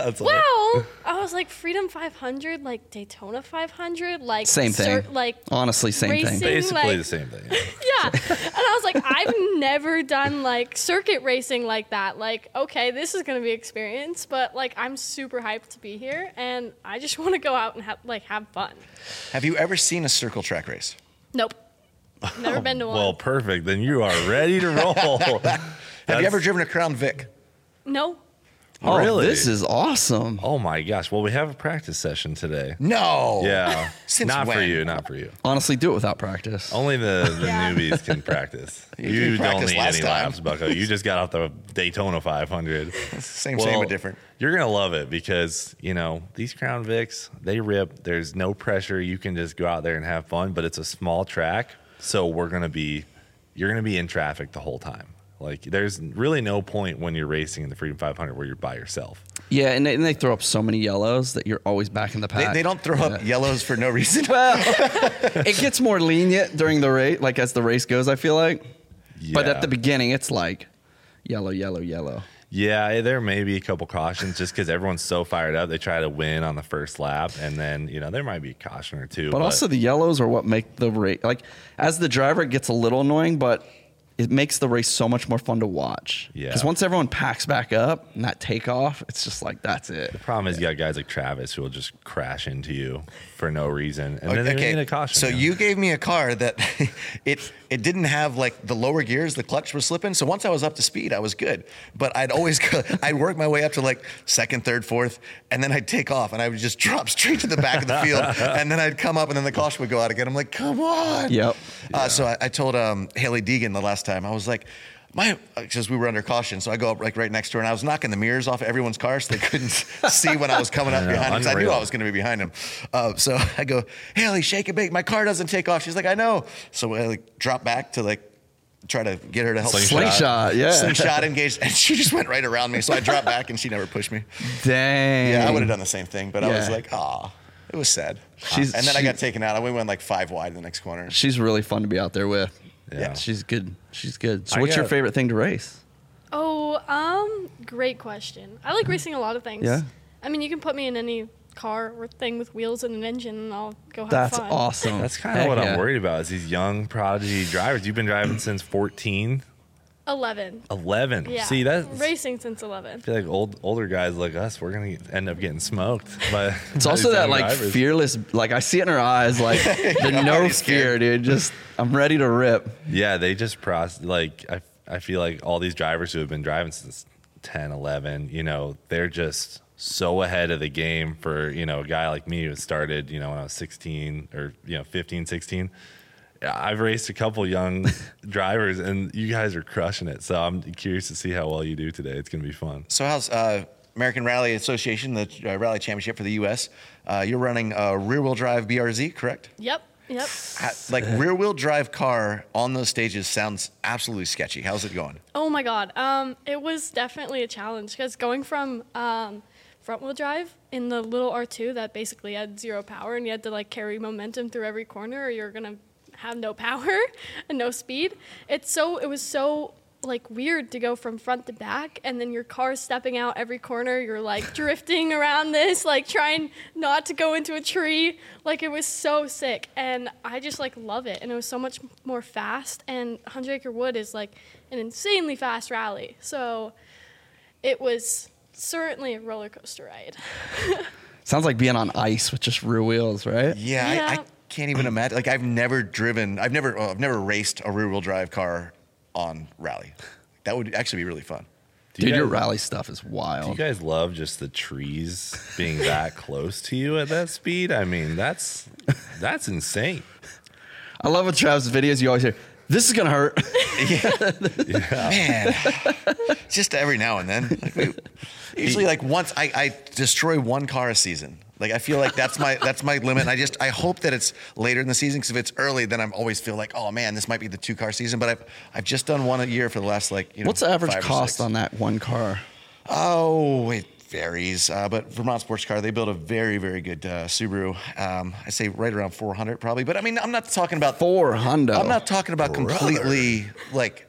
wow. I was like Freedom 500, like Daytona 500, like Same thing. Honestly, same racing, thing. Basically the same thing. Yeah. And I was like, I've never done like circuit racing like that. Like, okay, this is going to be experience, but like I'm super hyped to be here and I just want to go out and have fun. Have you ever seen a circle track race? Nope. Never been to one. Well, perfect. Then you are ready to roll. Have you ever driven a Crown Vic? No. Oh, Really? this is awesome. Oh my gosh. Well, we have a practice session today. No. Yeah. Since not for when? you. Not for you. Honestly, do it without practice. Only the Yeah. newbies can practice. You You don't practiced need last any time. laps, Bucko. You just got off the Daytona 500. Same, Well, but different. You're going to love it because, these Crown Vics, they rip. There's no pressure. You can just go out there and have fun, but it's a small track. So you're going to be in traffic the whole time. Like, there's really no point when you're racing in the Freedom 500 where you're by yourself. Yeah, and they throw up so many yellows that you're always back in the pack. They don't throw up yellows for no reason. Well, it gets more lenient during the race, like as the race goes, I feel like. But Yeah. at the beginning, it's like yellow, yellow, yellow. Yeah, there may be a couple cautions just because everyone's so fired up. They try to win on the first lap, and then, there might be a caution or two. But also the yellows are what make the race, like as the driver, it gets a little annoying, but it makes the race so much more fun to watch. Yeah. Because once everyone packs back up and that takeoff, it's just like, that's it. the problem is you got guys like Travis who will just crash into you for no reason. And then they need a caution. So you gave me a car that it didn't have like the lower gears, the clutch was slipping. So once I was up to speed, I was good. But I'd work my way up to like second, third, fourth, and then I'd take off and I would just drop straight to the back of the field. And then I'd come up and then the caution would go out again. I'm like, come on. Yep. So I told Haley Deegan the last time, I was like, because we were under caution, so I go up like right next to her, and I was knocking the mirrors off of everyone's cars so they couldn't see when I was coming up behind them, because I knew I was going to be behind them. So I go, Haley, shake and bake. My car doesn't take off. She's like, I know. So I drop back to try to get her to help. Slingshot, yeah. Slingshot engaged, and she just went right around me. So I dropped back, and she never pushed me. Dang. Yeah, I would have done the same thing, but I was Yeah. like, ah. It was sad. And then I got taken out. We went like 5 wide in the next corner. She's really fun to be out there with. Yeah. She's good. She's good. So I what's your got- favorite thing to race? Oh, great question. I like racing a lot of things. Yeah? I mean, you can put me in any car or thing with wheels and an engine, and I'll go have That's fun. awesome. That's kind of Heck what yeah. I'm worried about is these young prodigy drivers. You've been driving since 14, 11. 11. Yeah. See, that's racing since 11. I feel like older guys like us, we're gonna end up getting smoked. But It's also that like fearless, like I see it in her eyes, like the no fear, dude. Just I'm ready to rip. Yeah, they just I feel like all these drivers who have been driving since 10, 11, they're just so ahead of the game for, a guy like me who started, when I was 16 or, 15, 16. I've raced a couple young drivers and you guys are crushing it. So I'm curious to see how well you do today. It's going to be fun. So how's American Rally Association, the rally championship for the U.S.? You're running a rear-wheel drive BRZ, correct? Yep. Like rear-wheel drive car on those stages sounds absolutely sketchy. How's it going? Oh my God. It was definitely a challenge because going from front-wheel drive in the little R2 that basically had zero power and you had to like carry momentum through every corner or you're gonna have no power and no speed. It was so like weird to go from front to back, and then your car's stepping out every corner. You're like drifting around this, like trying not to go into a tree. Like, it was so sick, and I just like love it. And it was so much more fast. And 100 Acre Wood is like an insanely fast rally, so it was certainly a roller coaster ride. Sounds like being on ice with just rear wheels, right? Yeah, Yeah. I can't even imagine. Like, I've never raced a rear-wheel drive car on rally. That would actually be really fun. Dude, you your guys- rally stuff is Do you wild. guys love just the trees being that close to you at that speed? I mean, that's insane. I love with Travis' videos. You always hear, "This is gonna hurt." Man, just every now and then. Like, usually, like once I destroy one car a season. Like, I feel like that's my limit. And I hope that it's later in the season, because if it's early, then I always feel like, oh man, this might be the 2-car season. But I've just done one a year for the last What's the average 5 or cost 6. on that one car? Oh, it varies. But Vermont Sports Car, they build a very, very good Subaru. I say right around 400 probably. But I mean, I'm not talking about 400. I'm not talking about completely like,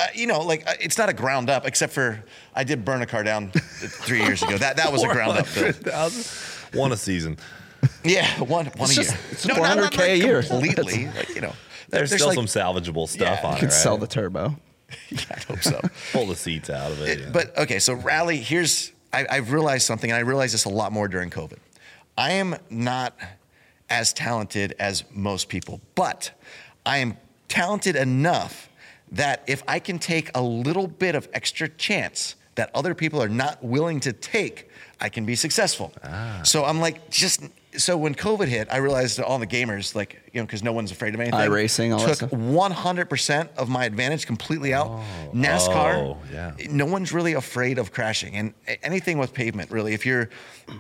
it's not a ground up, except for I did burn a car down 3 years ago. That was a ground up build. 400,000? One a season. Yeah, one a year. It's $400K a year. Completely. There's still like, some salvageable stuff Yeah. on You it, could right? sell the turbo. I hope so. Pull the seats out of it. yeah. But okay, so rally, I've realized something, and I realized this a lot more during COVID. I am not as talented as most people, but I am talented enough that if I can take a little bit of extra chance that other people are not willing to take, I can be successful. So I'm like, so when COVID hit, I realized that all the gamers, like, because no one's afraid of anything. iRacing, all that took stuff. 100% of my advantage completely out. NASCAR, Oh, yeah. no one's really afraid of crashing. And anything with pavement, really, if you're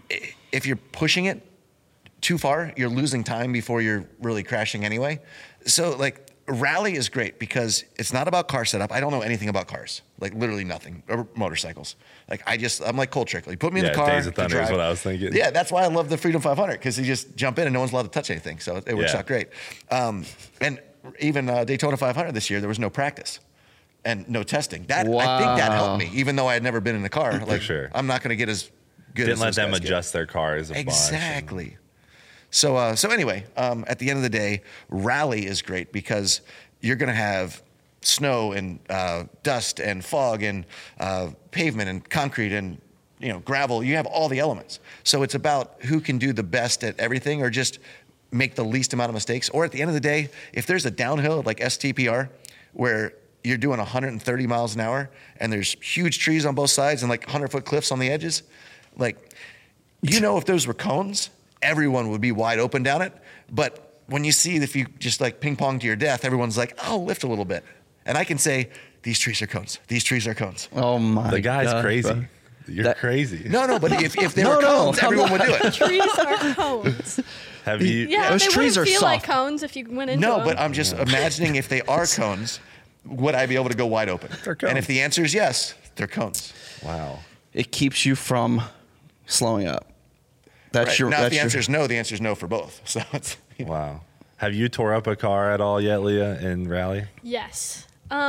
pushing it too far, you're losing time before you're really crashing anyway. So like, rally is great because it's not about car setup. I don't know anything about cars, like literally nothing, or motorcycles. Like I'm like Cole Trickley. Put me in the car. Days of to Thunder is drive. what I was thinking. Yeah, that's why I love the Freedom 500, because you just jump in and no one's allowed to touch anything. So it works Yeah. out great. And even Daytona 500 this year, there was no practice and no testing. I think that helped me, even though I had never been in a car. Like, sure. I'm not going to get as good Didn't as let those them guys get. adjust their cars a bunch. Exactly. So anyway, at the end of the day, rally is great because you're going to have snow and dust and fog and pavement and concrete and gravel. You have all the elements. So it's about who can do the best at everything, or just make the least amount of mistakes. Or at the end of the day, if there's a downhill like STPR where you're doing 130 miles an hour and there's huge trees on both sides and like 100-foot cliffs on the edges, like, if those were cones, everyone would be wide open down it. But when you see, if you just like ping pong to your death, everyone's like, "I'll lift a little bit." And I can say, these trees are cones. These trees are cones. Oh my! The guy's God, crazy. bro. You're crazy. No, but if they were cones, everyone would do it. Trees are cones. Have you? Yeah, Those they trees wouldn't are feel like soft. cones if you went into No, them. but I'm just imagining if they are cones, would I be able to go wide open? They're cones. And if the answer is yes, they're cones. Wow. It keeps you from slowing up. That's Right. your. Now, if That's the your. answer is no, the answer is no for both. So it's Wow. Have you tore up a car at all yet, Leah, in rally? Yes.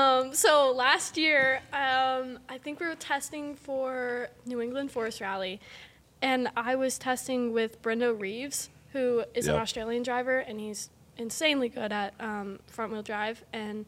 So last year, I think we were testing for New England Forest Rally, and I was testing with Brendo Reeves, who is an Yep. Australian driver, and he's insanely good at front-wheel drive. And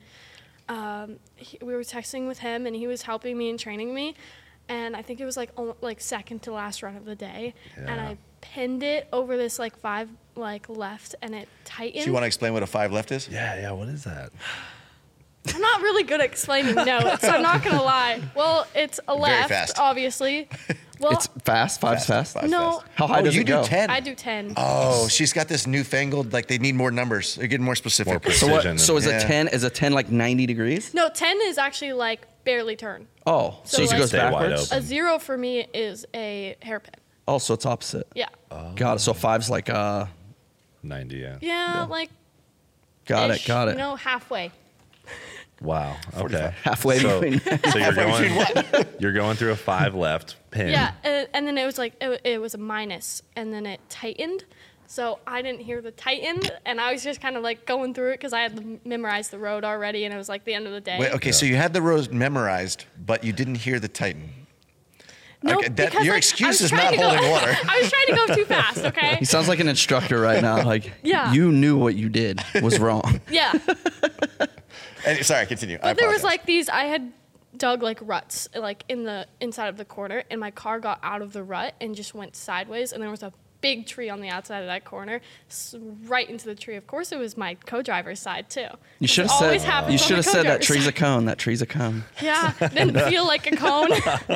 we were texting with him, and he was helping me and training me. And I think it was like second to last run of the day, and Yeah. I pinned it over this 5 left, and it tightened. So you want to explain what a 5 left is? Yeah. What is that? I'm not really good at explaining notes. I'm not gonna lie. Well, it's a left, fast. obviously. Well, It's fast. Five's fast. Five's no, fast. How high does you it go? do 10. I do 10. Oh, she's got this newfangled, like they need more numbers. They're getting more specific. More So precision. what? So is Yeah. a 10? Is a 10 like 90 degrees? No, 10 is actually barely turn. Oh, so, So, it like- goes Stay wide backwards. open. A 0 for me is a hairpin. Oh, so it's opposite. Yeah. Got it. So five's like 90. Yeah. Yeah, like. got ish, it. Got it. Halfway. Wow. Okay. Halfway So, between. so you're going through a 5 left pin. Yeah, and then it was it was a minus, and then it tightened. So I didn't hear the Titan, and I was just kind of like going through it because I had memorized the road already, and it was like the end of the day. Wait, okay, so you had the road memorized, but you didn't hear the Titan. No, Okay, because your like, excuse I was is trying not to go- holding water. I was trying to go too fast, okay? He sounds like an instructor right now. Like, Yeah. you knew what you did was wrong. Yeah. And, sorry, continue. But there was like these, I had dug like ruts like in the inside of the corner, and my car got out of the rut and just went sideways, and there was a big tree on the outside of that corner, right into the tree. Of course, it was my co-driver's side too. You should It have always said. happens You on should the have said that co-driver's tree's a side. cone. That tree's a cone. Yeah, didn't feel like a cone.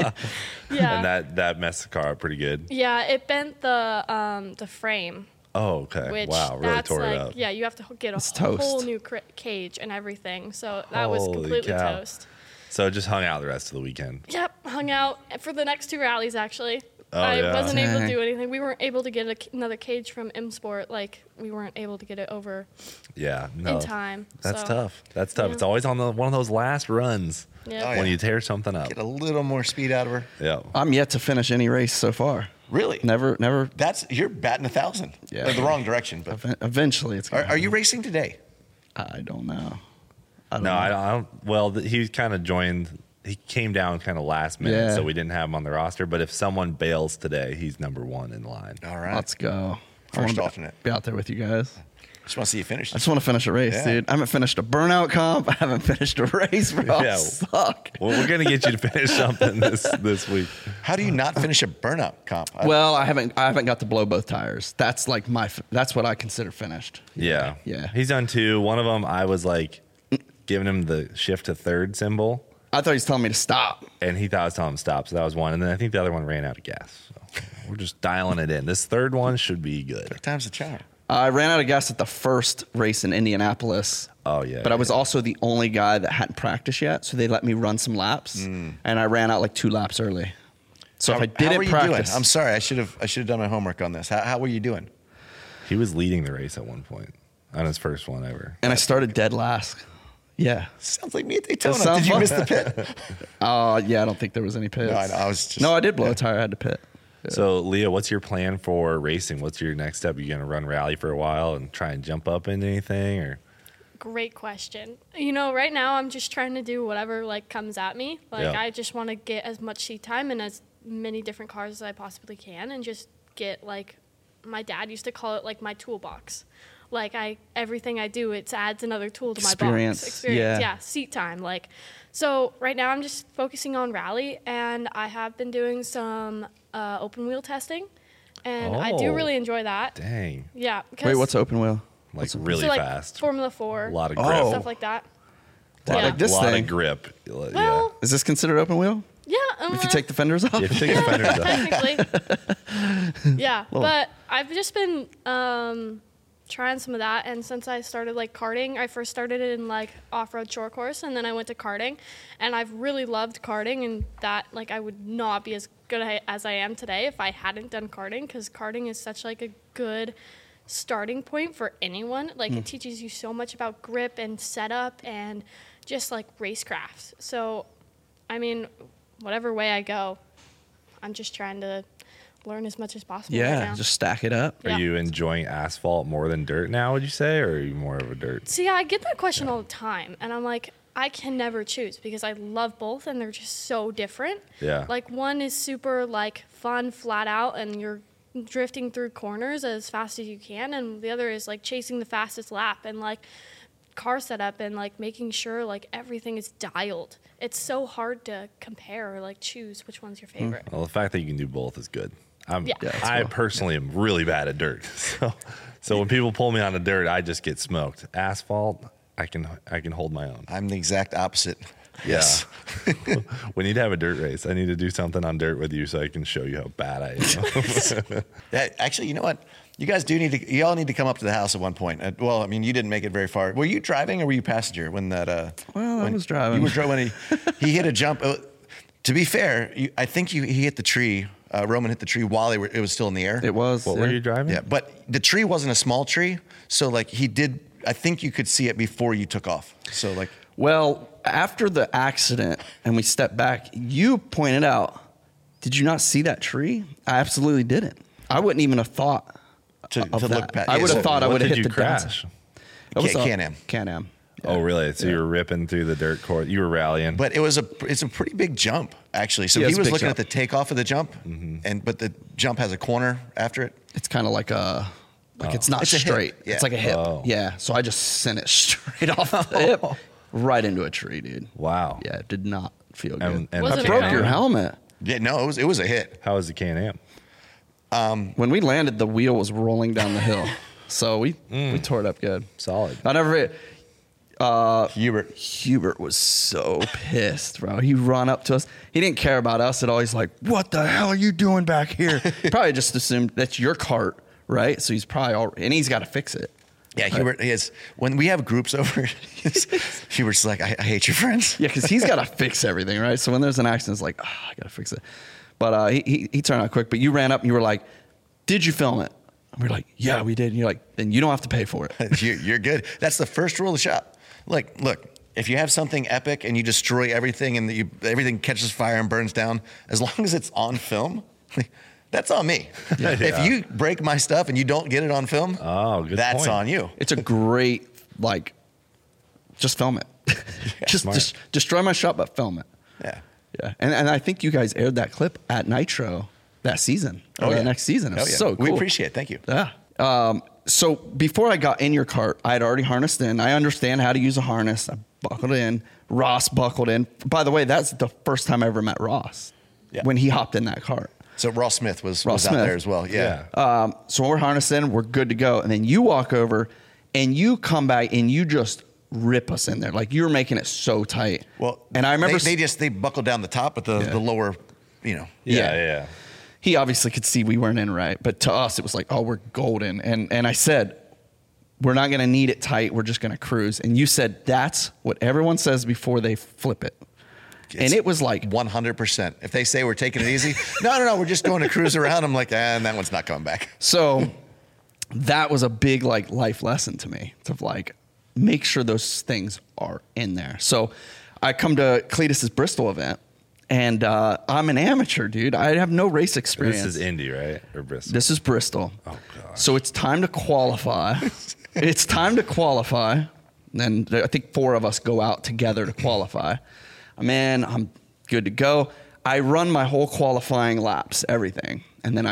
Yeah. And that messed the car up pretty good. Yeah, it bent the frame. Oh, okay. Which Wow, really that's tore like, it up. yeah, you have to get It's a whole toast. new cage and everything. So that was Holy completely cow. toast. So just hung out the rest of the weekend. Yep, hung out for the next 2 rallies actually. Oh, I yeah. wasn't able to Dang. do anything. We weren't able to get another cage from M Sport. Like we weren't able to get it over Yeah, no. in time. That's so, tough. That's tough. yeah. It's always on one of those last runs Yeah. Oh, when yeah. you tear something up. Get a little more speed out of her. Yeah. I'm yet to finish any race so far. Really? Never. You're batting 1,000. Yeah. The wrong direction, but Eventually, it's. Gonna are you happen. racing today? I don't know. I don't No, know. I don't. Well, he kind of joined. He came down kind of last minute, Yeah. so we didn't have him on the roster. But if someone bails today, he's number 1 in line. All right. Let's go. I First wanna alternate. Be out there with you guys. Just want to see you finish. I just want to finish a race, Yeah. dude. I haven't finished a burnout comp. I haven't finished a race, bro. Yeah. I suck. Well, we're gonna get you to finish something this week. How do you not finish a burnout comp? Well, I haven't got to blow both tires. That's like that's what I consider finished. Yeah. Yeah. He's done 2. One of them, I was like giving him the shift to third symbol, I thought he was telling me to stop. and he thought I was telling him to stop. So that was one. And then I think the other one ran out of gas. So we're just dialing it in. This third one should be good. Time's the charm. I ran out of gas at the first race in Indianapolis. Oh, yeah. But I was also the only guy that hadn't practiced yet, so they let me run some laps, and I ran out like 2 laps early. So if I How didn't were you practice, doing? I'm sorry. I should have done my homework on this. How were you doing? He was leading the race at one point on his first one ever. and I started dead last. Yeah. Sounds like me at Daytona. sounds Did you fun. miss the pit? Yeah, I don't think there was any pits. No, I know. I was just. No, I did blow a tire. I had to pit. So, Leah, what's your plan for racing? What's your next step? Are you going to run rally for a while and try and jump up into anything, or? Great question. You know, right now I'm just trying to do whatever like comes at me. Like Yeah. I just want to get as much seat time in as many different cars as I possibly can, and just get like my dad used to call it like my toolbox. Like everything I do, it adds another tool to my Experience. box. Experience. Yeah. Yeah, seat time. Like, so right now I'm just focusing on rally, and I have been doing some open wheel testing, and I do Oh. really enjoy that. Dang, Yeah. Wait, what's open wheel? like really so, like, fast. Formula 4. A lot of grip. Oh. Stuff like that. lot, yeah. of, This lot thing. of grip. Well, Is this considered open wheel? yeah. If you take the fenders off? Yeah. If you take the fenders off. Technically. Yeah, but I've just been trying some of that, and since I started like karting, I first started in like off-road short course, and then I went to karting, and I've really loved karting, and that like I would not be as good as I am today if I hadn't done karting, because karting is such like a good starting point for anyone. Like it teaches you so much about grip and setup and just like racecraft. So I mean, whatever way I go, I'm just trying to learn as much as possible right Yeah, now. just stack it up. Are Yeah. you enjoying asphalt more than dirt now, would you say, or are you more of a dirt? See, I get that question all the time, and I'm like, I can never choose because I love both, and they're just so different. Yeah. Like one is super like fun, flat out, and you're drifting through corners as fast as you can, and the other is like chasing the fastest lap and like car setup and like making sure like everything is dialed. It's so hard to compare or like choose which one's your favorite. Well, the fact that you can do both is good. Yeah. I personally am really bad at dirt. So when people pull me on the dirt, I just get smoked. Asphalt, I can hold my own. I'm the exact opposite. Yeah. We need to have a dirt race. I need to do something on dirt with you so I can show you how bad I am. Yeah, actually, you know what? You guys do need to. You all need to come up to the house at one point. Well, I mean, you didn't make it very far. Were you driving or were you passenger when that? Well, I when was driving. You were driving when he hit a jump. To be fair, I think he hit the tree. Roman hit the tree while it was still in the air. It was. What were you driving? Yeah, but the tree wasn't a small tree, so like he did. I think you could see it before you took off. So like. Well, after the accident and we stepped back, you pointed out, did you not see that tree? I absolutely didn't. I wouldn't even have thought to of that. look past. I would have so thought I What would have did hit you the crash? downside. It was a Can-Am. Can-Am. Oh, really? So you were ripping through the dirt course. You were rallying. But it's a pretty big jump actually. So Yeah, he it's a was big looking jump. at the takeoff of the jump, but the jump has a corner after it. It's kind of like it's not It's a hip, straight. yeah. It's like a hip. Oh. Yeah. So I just sent it straight off the hip, right into a tree, dude. Wow. Yeah, it did not feel good. And Was I it broke bad? your helmet. Yeah, no, it was a hit. How was the Can-Am? When we landed, the wheel was rolling down the hill, so we tore it up good. Solid. I never. Hubert. Hubert was so pissed, bro. He run up to us. He didn't care about us at all. He's like, "What the hell are you doing back here?" Probably just assumed that's your cart, right? So he's probably and he's got to fix it. Yeah, Hubert is. When we have groups over, Hubert's like, I hate your friends. Yeah, because he's got to fix everything, right? So when there's an accident, it's like, I got to fix it. But he turned out quick. But you ran up and you were like, "Did you film it?" And we're like, "Yeah, we did." And you're like, "Then you don't have to pay for it." You're good. That's the first rule of the shop. Like, look, if you have something epic and you destroy everything and everything catches fire and burns down, as long as it's on film, that's on me. Yeah. If you break my stuff and you don't get it on film, Oh, good that's point. on you. It's a great just film it. just destroy my shop, but film it. Yeah. Yeah, and I think you guys aired that clip at Nitro that season. Or that next season. It was so cool. We appreciate it. Thank you. Yeah. So before I got in your cart, I had already harnessed in. I understand how to use a harness. I buckled in. Ross buckled in. By the way, that's the first time I ever met Ross. Yeah. When he hopped in that cart. So Ross Smith was Ross out Smith. there as well. Yeah. So when we're harnessed in, we're good to go. And then you walk over and you come back and you just rip us in there. Like you were making it so tight. Well, and I remember they buckled down the top, but the lower, Yeah. he obviously could see we weren't in right, but to us it was like, oh, we're golden. And I said, we're not going to need it tight. We're just going to cruise. And you said that's what everyone says before they flip it. And it was like 100%. If they say we're taking it easy, no, we're just going to cruise around. I'm like, and that one's not coming back. so. That was a big life lesson to me to make sure those things are in there. So I come to Cletus's Bristol event. And I'm an amateur, dude. I have no race experience. This is Indy, right? Or Bristol? This is Bristol. Oh, gosh. So it's time to qualify. It's time to qualify. And I think 4 of us go out together to qualify. I'm good to go. I run my whole qualifying laps, everything. And then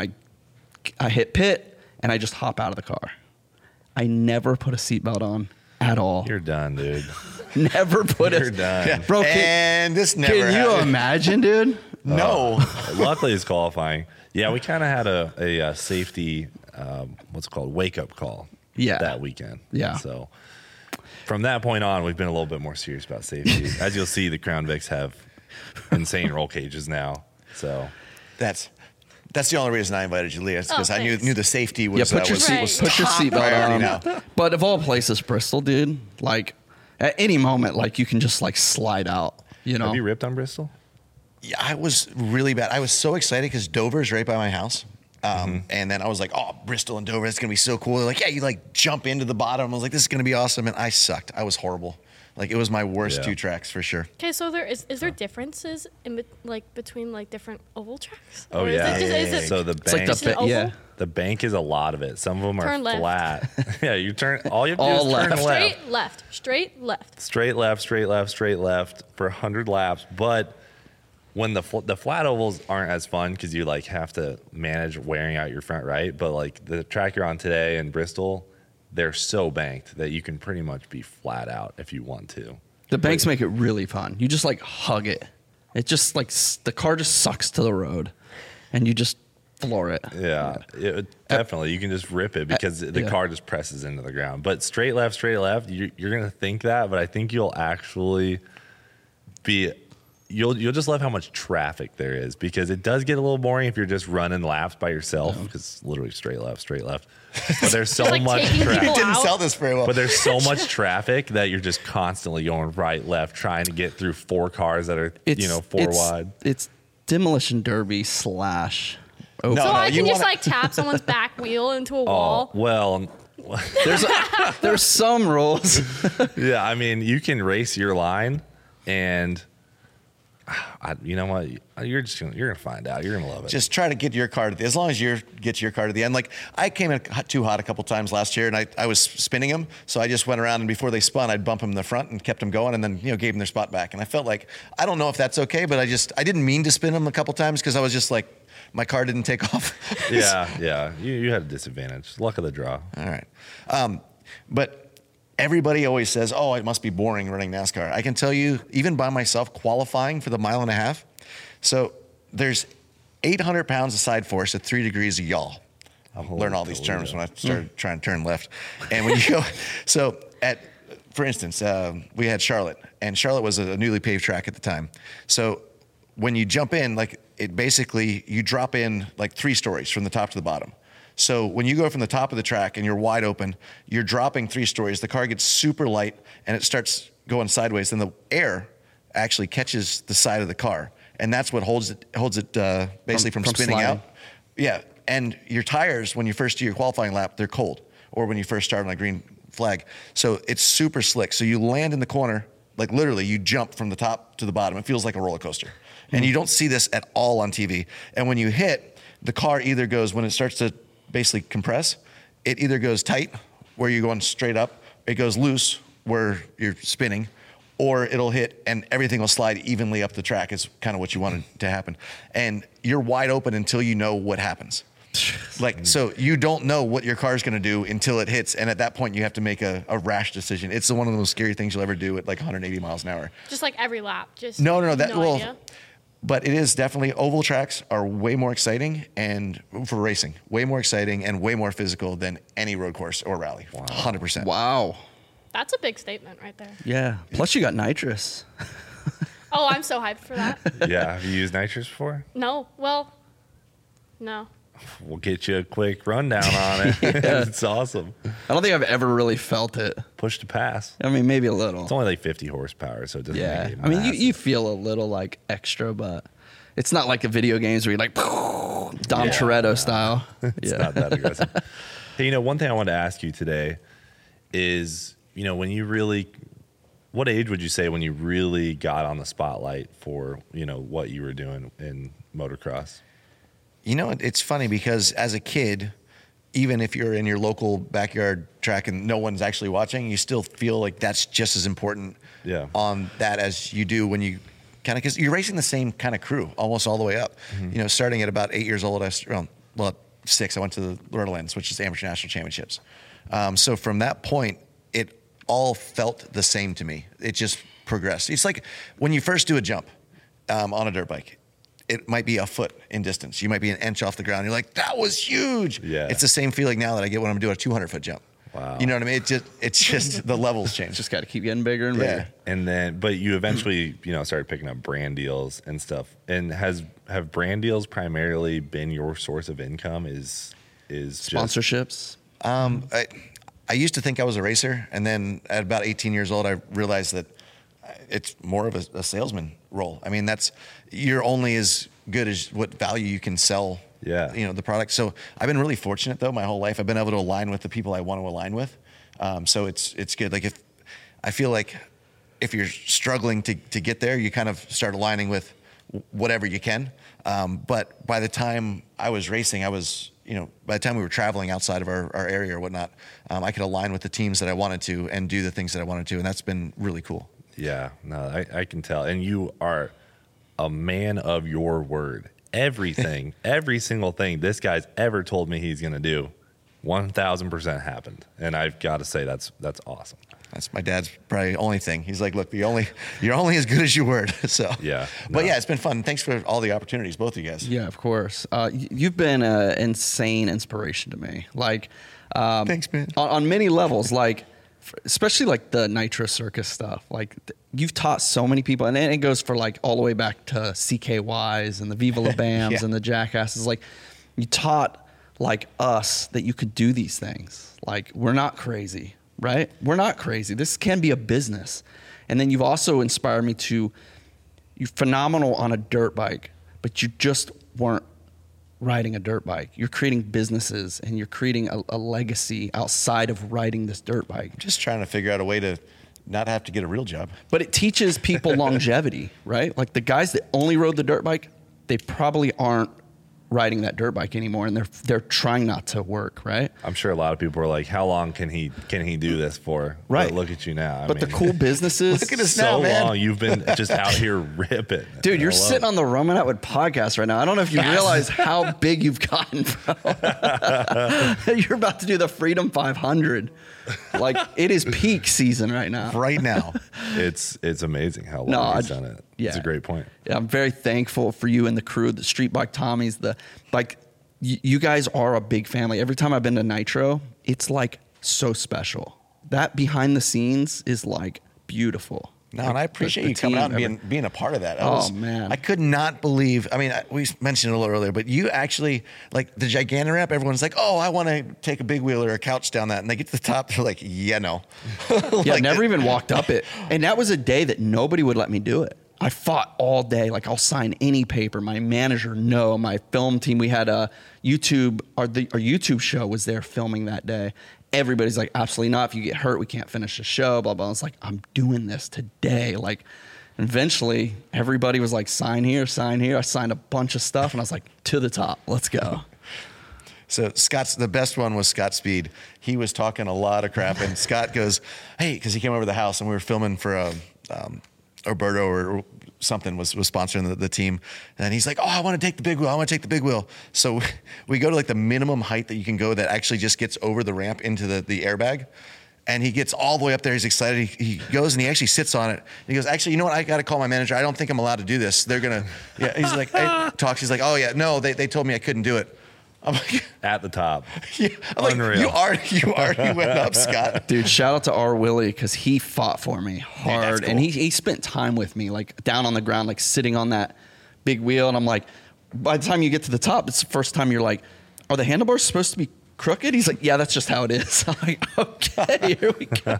I hit pit and I just hop out of the car. I never put a seatbelt on at all. You're done, dude. Never put You're it. done. Yeah. Bro, And this never can you happened. imagine, dude? No. Luckily, it's qualifying. Yeah, we kind of had a safety, what's it called, wake-up call Yeah. that weekend. Yeah. So from that point on, we've been a little bit more serious about safety. As you'll see, the Crown Vics have insane roll cages now. So That's the only reason I invited you, Leah, because I thanks. knew the safety was. Yeah, put your was Right. was put your top seatbelt priority on. now. But of all places, Bristol, dude, at any moment, you can just slide out. You know, have you ripped on Bristol? Yeah, I was really bad. I was so excited because Dover's right by my house. And then I was like, oh, Bristol and Dover, that's going to be so cool. They're like, yeah, you jump into the bottom. I was like, this is going to be awesome. And I sucked. I was horrible. It was my worst Yeah. 2 tracks for sure. Okay, so is there differences between different oval tracks? Oh, Or yeah. Is it So the it's like bank, Just an oval? yeah. the bank is a lot of it. Some of them are Turn left. flat. Yeah, you turn, all you have to All do is turn left. left. straight left. Straight left, straight left, straight left for 100 laps. But when the flat ovals aren't as fun because you have to manage wearing out your front right. But the track you're on today in Bristol, they're so banked that you can pretty much be flat out if you want to. The banks make it really fun. You just hug it. It just the car just sucks to the road, and you just floor it. Yeah, definitely. You can just rip it because the yeah. car just presses into the ground. But straight left, you're going to think that, but I think you'll actually you'll just love how much traffic there is because it does get a little boring if you're just running laps by yourself because it's literally straight left. But there's so Just, much taking traffic. people Didn't out. sell this very well. But there's so much traffic that you're just constantly going right, left, trying to get through 4 cars that are, 4 wide. It's demolition derby / open. No, So I you can just wanna- tap someone's back wheel into a wall. Well, There's some rules. yeah, I mean, you can race your line and You know what? You're gonna find out. You're gonna love it. Just try to get your car as long as you get your car to the end. Like I came in too hot a couple times last year, and I was spinning them, so I just went around and before they spun, I'd bump them in the front and kept them going, and then gave them their spot back. And I felt like I don't know if that's okay, but I didn't mean to spin them a couple times because I was just like my car didn't take off. Yeah. You had a disadvantage. Luck of the draw. All right, but. Everybody always says, oh, it must be boring running NASCAR. I can tell you, even by myself, qualifying for the 1.5 miles. So there's 800 pounds of side force at 3 degrees of yaw. I'll learn all these terms when I started trying to turn left. And when you go, for instance, we had Charlotte, and Charlotte was a newly paved track at the time. So when you jump in, like you drop in like 3 stories from the top to the bottom. So when you go from the top of the track and you're wide open, you're dropping 3 stories. The car gets super light and it starts going sideways. Then the air actually catches the side of the car, and that's what holds it basically from spinning sliding. out. Yeah, and your tires when you first do your qualifying lap, they're cold, or when you first start on a green flag. So it's super slick. So you land in the corner, like literally, you jump from the top to the bottom. It feels like a roller coaster, and you don't see this at all on TV. And when you hit, the car either goes when it starts to basically compress, it either goes tight where you're going straight up, it goes loose where you're spinning, or it'll hit and everything will slide evenly up the track is kind of what you wanted to happen. And you're wide open until you know what happens. So you don't know what your car's going to do until it hits. And at that point you have to make a rash decision. It's one of the most scary things you'll ever do at like 180 miles an hour. Just like every lap. No, idea. But it is definitely, oval tracks are way more exciting and for racing, way more exciting and way more physical than any road course or rally. Wow. 100%. Wow. That's a big statement right there. Yeah. Plus you got nitrous. Oh, I'm so hyped for that. Yeah. Have you used nitrous before? No. Well, no. We'll get you a quick rundown on it. It's awesome. I don't think I've ever really felt it. Push to pass. I mean, maybe a little. It's only like 50 horsepower, so it doesn't Yeah. make it I mean, massive. you feel a little like extra, but it's not like the video games where you're like Dom Toretto style. It's not that aggressive. Hey, one thing I wanted to ask you today is, when you really, what age would you say when you really got on the spotlight for, what you were doing in motocross? It's funny because as a kid, even if you're in your local backyard track and no one's actually watching, you still feel like that's just as important on that as you do when you kind of, because you're racing the same kind of crew almost all the way up. Mm-hmm. Starting at about 8 years old, at 6, I went to the Loretta Lynn's, which is the Amateur National Championships. So from that point, it all felt the same to me. It just progressed. It's like when you first do a jump on a dirt bike. It might be a foot in distance. You might be an inch off the ground. You're like, that was huge. Yeah. It's the same feeling now that I get when I'm doing a 200-foot jump. Wow. You know what I mean? It's just the levels change. Just got to keep getting bigger and bigger. And then, but you eventually, started picking up brand deals and stuff. And have brand deals primarily been your source of income? Is Sponsorships? I used to think I was a racer, and then at about 18 years old, I realized that it's more of a salesman role. I mean, you're only as good as what value you can sell. Yeah. The product. So I've been really fortunate though. My whole life, I've been able to align with the people I want to align with. So it's good. Like I feel like if you're struggling to get there, you kind of start aligning with whatever you can. But by the time I was racing, by the time we were traveling outside of our area or whatnot, I could align with the teams that I wanted to and do the things that I wanted to. And that's been really cool. Yeah, no, I can tell. And you are a man of your word. Everything, every single thing this guy's ever told me he's going to do, 1,000% happened. And I've got to say that's awesome. That's my dad's probably only thing. He's like, look, you're only as good as your word. So yeah. But yeah, it's been fun. Thanks for all the opportunities, both of you guys. Yeah, of course. You've been an insane inspiration to me. Like, thanks, man. On many levels, like, especially like the Nitro Circus stuff. Like, you've taught so many people, and it goes for like all the way back to CKYs and the Viva La Bams and the Jackasses. Like, you taught like us that you could do these things. Like, we're not crazy, right? We're not crazy. This can be a business. And then you've also inspired me to, you're phenomenal on a dirt bike, but you just weren't riding a dirt bike. You're creating businesses and you're creating a legacy outside of riding this dirt bike. Just trying to figure out a way to not have to get a real job. But it teaches people longevity, right? Like the guys that only rode the dirt bike, they probably aren't riding that dirt bike anymore, and they're trying not to work, right? I'm sure a lot of people are like, how long can he do this for? Right. But look at you now. But the cool businesses, Look at us so now, man. long you've been just out here ripping. dude, you're I love sitting it. on the Roman Atwood podcast right now. I don't know if you realize how big you've gotten, bro. You're about to do the Freedom 500. Like, it is peak season right now. Right now. It's amazing how long he's done it. Yeah. It's a great point. Yeah, I'm very thankful for you and the crew, the Street Bike Tommies, you guys are a big family. Every time I've been to Nitro, it's like so special. That behind the scenes is like beautiful. No, and I appreciate The you coming out team, and being a part of that. Man. I could not believe, I mean, we mentioned it a little earlier, but you actually, like the Gigantor Ramp, everyone's like, oh, I want to take a big wheel or a couch down that. And they get to the top, they're like, yeah, no. Yeah, never even walked up it. And that was a day that nobody would let me do it. I fought all day. Like, I'll sign any paper. My manager, no. My film team, we had a YouTube, our YouTube show was there filming that day. Everybody's like, absolutely not. If you get hurt, we can't finish the show, blah, blah. It's like, I'm doing this today. Like, eventually, everybody was like, sign here, sign here. I signed a bunch of stuff, and I was like, to the top. Let's go. So the best one was Scott Speed. He was talking a lot of crap, and Scott goes, hey, because he came over to the house, and we were filming for Alberto or something was sponsoring the team. And he's like, oh, I want to take the big wheel. I want to take the big wheel. So we go to like the minimum height that you can go that actually just gets over the ramp into the airbag. And he gets all the way up there. He's excited. He goes and he actually sits on it. And he goes, actually, you know what? I got to call my manager. I don't think I'm allowed to do this. They're going to, yeah. He's like, talks. He's like, oh yeah, no, they told me I couldn't do it. I'm like, At the top. yeah. I'm like, you already went up, Scott. Dude, shout out to R. Willie, because he fought for me hard. cool. And he spent time with me, like down on the ground, like sitting on that big wheel. And I'm like, by the time you get to the top, it's the first time you're like, are the handlebars supposed to be crooked? He's like, yeah, that's just how it is. I'm like, okay, here we go.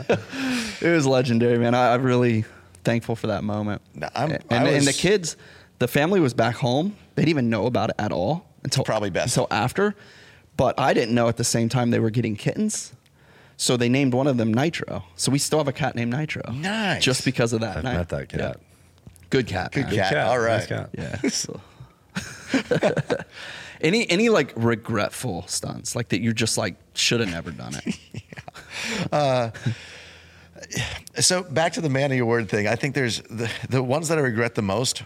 It was legendary, man. I'm really thankful for that moment. And the kids, the family was back home. They didn't even know about it at all until probably best. until after. But I didn't know at the same time they were getting kittens. So they named one of them Nitro. So we still have a cat named Nitro. Nice. Just because of that. I've met that cat. Yeah. Good cat. Good man. cat. All right. Nice cat. Yeah. So. Any like regretful stunts like that you just like should have never done it? So back to the man of your word thing. I think there's the ones that I regret the most.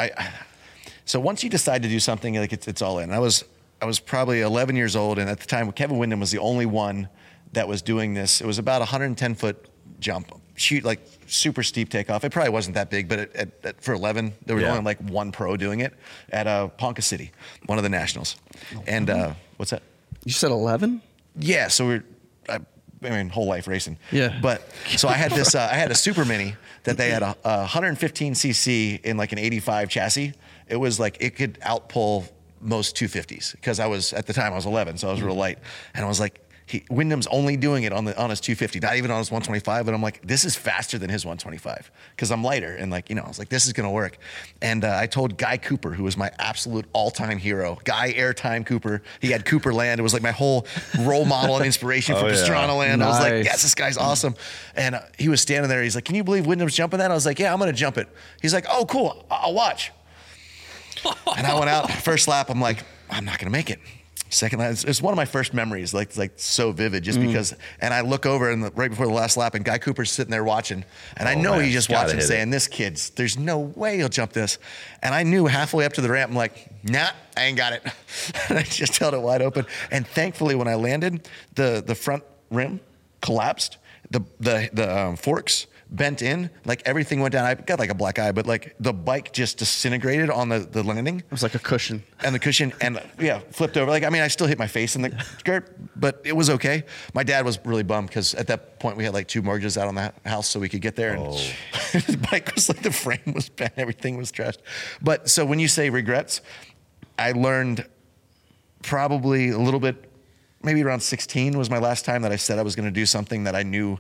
So once you decide to do something, like it's all in. I was probably 11 years old, and at the time Kevin Windham was the only one that was doing this. It was about a 110-foot jump, shoot, like super steep takeoff. It probably wasn't that big, but for 11, there was only like one pro doing it at Ponca City, one of the nationals. And what's that? You said 11? Yeah, so I mean, whole life racing. Yeah. But so I had this, I had a Super Mini that they had a 115 cc in like an 85 chassis. It was like, it could outpull most 250s because at the time I was 11, so I was real light. And I was like, Windham's only doing it on his 250, not even on his 125. But I'm like, this is faster than his 125 because I'm lighter. And like, I was like, this is going to work. And I told Guy Cooper, who was my absolute all-time hero, Guy Airtime Cooper. He had Cooper Land. It was like my whole role model and inspiration for Pastrana Land. Nice. I was like, yes, this guy's awesome. And he was standing there. He's like, can you believe Windham's jumping that? I was like, yeah, I'm going to jump it. He's like, oh, cool. I'll watch. And I went out, first lap, I'm like, I'm not going to make it. Second lap, it's one of my first memories, like so vivid, just because. And I look over and right before the last lap, and Guy Cooper's sitting there watching, and I know he's just watching, saying, "This kid's, there's no way he'll jump this." And I knew halfway up to the ramp, I'm like, "Nah, I ain't got it." And I just held it wide open. And thankfully, when I landed, the front rim collapsed, the forks bent in, like everything went down. I got like a black eye, but like the bike just disintegrated on the landing. It was like a cushion. And the cushion, and flipped over. Like, I mean, I still hit my face in the skirt, but it was okay. My dad was really bummed because at that point we had like 2 mortgages out on the house so we could get there. And the bike was like, the frame was bent, everything was trashed. But so when you say regrets, I learned probably a little bit, maybe around 16 was my last time that I said I was going to do something that I knew.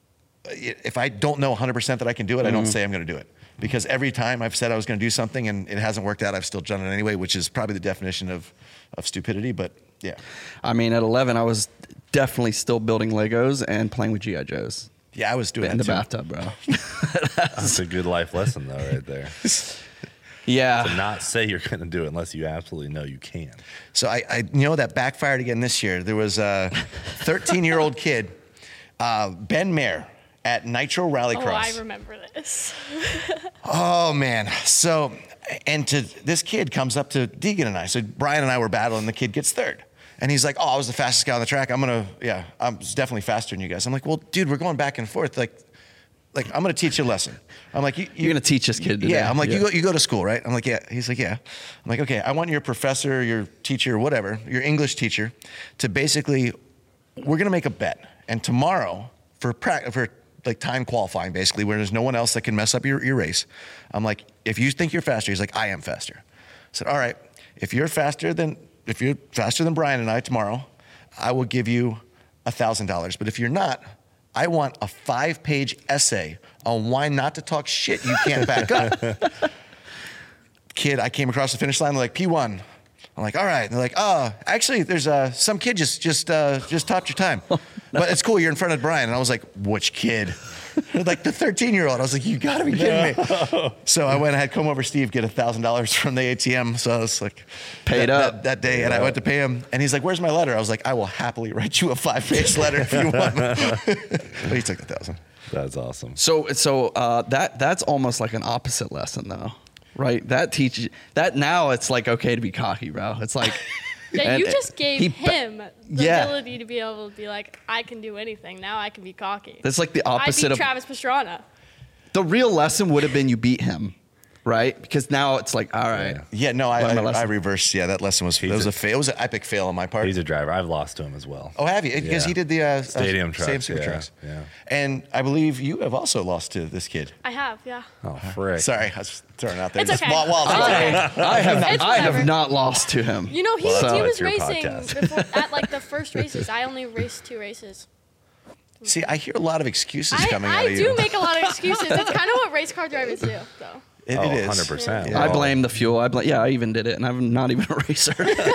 If I don't know 100% that I can do it, I don't say I'm going to do it. Because every time I've said I was going to do something and it hasn't worked out, I've still done it anyway, which is probably the definition of stupidity. But yeah. I mean, at 11, I was definitely still building Legos and playing with G.I. Joes. Yeah, I was doing in that the too. bathtub, bro. That's a good life lesson, though, right there. Yeah. To not say you're going to do it unless you absolutely know you can. So I that backfired again this year. There was a 13-year-old kid, Ben Mayer, at Nitro Rallycross. Oh, I remember this. Oh man. So, this kid comes up to Deegan and I. So Brian and I were battling. The kid gets third. And he's like, oh, I was the fastest guy on the track. I was definitely faster than you guys. I'm like, well, dude, we're going back and forth. Like I'm going to teach you a lesson. I'm like, you're going to teach this kid today. Yeah. I'm like, you go to school, right? I'm like, yeah. He's like, yeah. I'm like, okay, I want your professor, your teacher, whatever, your English teacher to basically, we're going to make a bet. And tomorrow for like time qualifying, basically, where there's no one else that can mess up your race. I'm like, if you think you're faster, he's like, I am faster. I said, all right, if you're faster than Brian and I tomorrow, I will give you $1,000. But if you're not, I want a 5-page essay on why not to talk shit you can't back up. Kid, I came across the finish line, they're like, P1. I'm like, all right. And they're like, oh, actually, there's some kid just topped your time. But it's cool, you're in front of Brian. And I was like, which kid? Like the 13-year-old. I was like, you gotta be kidding me. So I went and had come over Steve, get $1,000 from the ATM. So I was like, paid up that day. And I went to pay him. And he's like, where's my letter? I was like, I will happily write you a 5-page letter if you want. But he took $1,000. That's awesome. So that's almost like an opposite lesson, though, right? That teaches that now it's like okay to be cocky, bro. It's like Yeah, you just gave him the yeah. ability to be able to be like, I can do anything. Now I can be cocky. That's like the I opposite beat of Travis Pastrana. the real lesson would have been you beat him, right? Because now it's like, all right. Yeah, no, I reversed. Yeah, that lesson was, it was an epic fail on my part. He's a driver. I've lost to him as well. Oh, have you? Because he did the stadium trucks. Super trucks. Yeah. And I believe you have also lost to this kid. I have, yeah. Oh, frick. Sorry, I was throwing it out there. It's okay. I It's have whatever. not lost to him. You know, he So was it's your racing podcast. before, at like the first races. I only raced 2 races. See, I hear a lot of excuses coming out I of you. do make a lot of excuses. That's kind of what race car drivers do, though. It is 100%. Yeah. I blame the fuel. I even did it, and I'm not even a racer.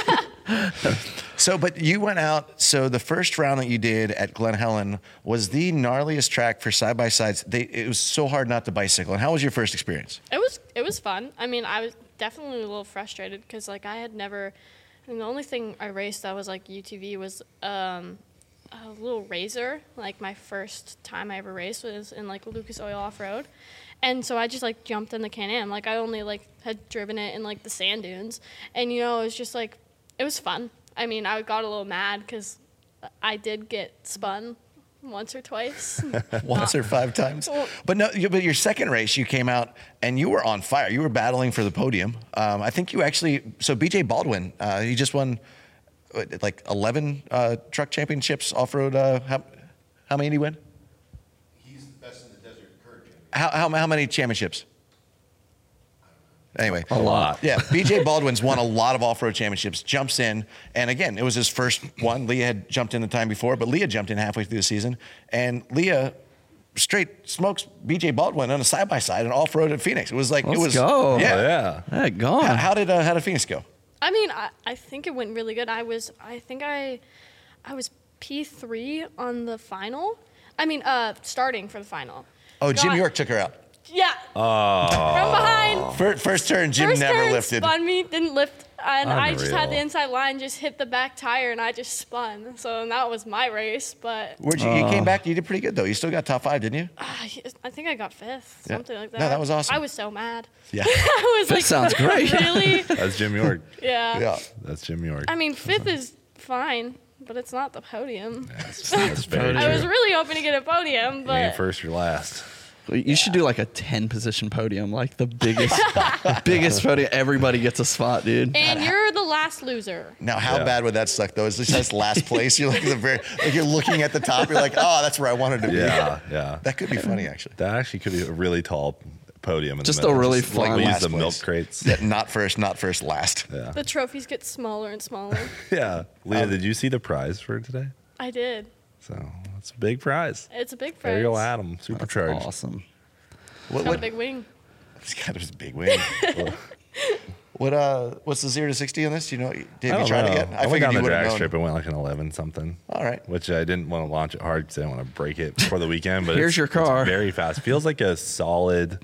So, but you went out. So the first round that you did at Glen Helen was the gnarliest track for side-by-sides. It was so hard not to bicycle. And how was your first experience? It was fun. I mean, I was definitely a little frustrated because like I had never, and the only thing I raced that was like UTV was a little Razor. Like my first time I ever raced was in like Lucas Oil Off Road, and so I just like jumped in the Can-Am. Like I only like had driven it in like the sand dunes, and you know it was just like it was fun. I mean, I got a little mad because I did get spun once or twice. Once or 5 times. But but your second race, you came out and you were on fire. You were battling for the podium. I think you actually, so BJ Baldwin, he just won like 11 truck championships off-road. How many did he win? He's the best in the desert current champion. How many championships? Anyway. A lot. Yeah, BJ Baldwin's won a lot of off-road championships, jumps in, and again, it was his first one. Leah had jumped in the time before, but Leah jumped in halfway through the season, and Leah straight smokes BJ Baldwin on a side-by-side and off-road at Phoenix. It was like, Let's go. Yeah. Hey, gone. How did Phoenix go? I mean, I think it went really good. I was P3 on the final. I mean, starting for the final. Oh, Jim Got- York took her out. Yeah. From behind. First turn, Jim First never turn lifted. spun me, didn't lift, and I just had the Unreal. inside line, just hit the back tire, and I just spun. So that was my race, but You came back, you did pretty good though. You still got top 5, didn't you? I think I got 5th, something like that. No, that was awesome. I was so mad. Yeah. I was That like, sounds great. Really? That's Jim York. Yeah. Yeah. That's Jim York. I mean, 5th is fine, but it's not the podium. That's very I was true. really hoping to get a podium, You ain't but first or last. You should do like a 10-position podium, like the biggest podium. Everybody gets a spot, dude. and you're the last loser. Now, how Yeah. bad would that suck though? Is this just last place? You're like you're looking at the top. You're like, oh, that's where I wanted to be. Yeah. That could be funny actually. That actually could be a really tall podium. In Just the a middle. really Just like fun- we use Last the milk place. crates. Yeah, not first, last. Yeah. The trophies get smaller and smaller. Yeah. Leah, did you see the prize for today? I did. So it's a big prize. It's a big prize. Ariel Adam, supercharged. Awesome. What, Got a big wing. He's got his big wing. What's the 0 to 60 on this? Do you know? Have I you don't tried know. it yet? I went down you the would've drag known. strip and went like an 11 something. All right. Which I didn't want to launch it hard because I didn't want to break it before the weekend. But Here's your car. It's very fast. Feels like a solid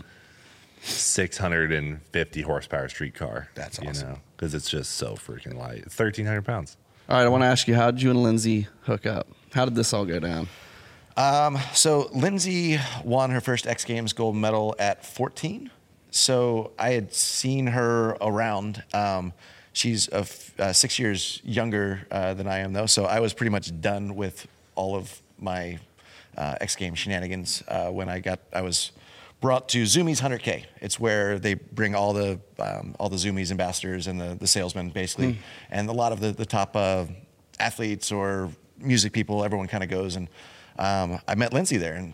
650 horsepower street car. That's awesome. You know, because it's just so freaking light. It's 1,300 pounds. All right, I want to ask you, how did you and Lindsay hook up? How did this all go down? So Lindsay won her first X Games gold medal at 14. So I had seen her around. She's 6 years younger than I am, though. So I was pretty much done with all of my X Games shenanigans when I was brought to Zoomies 100K. It's where they bring all the Zoomies ambassadors and the salesmen, basically, and a lot of the top athletes or music people. Everyone kind of goes, and I met Lindsay there, and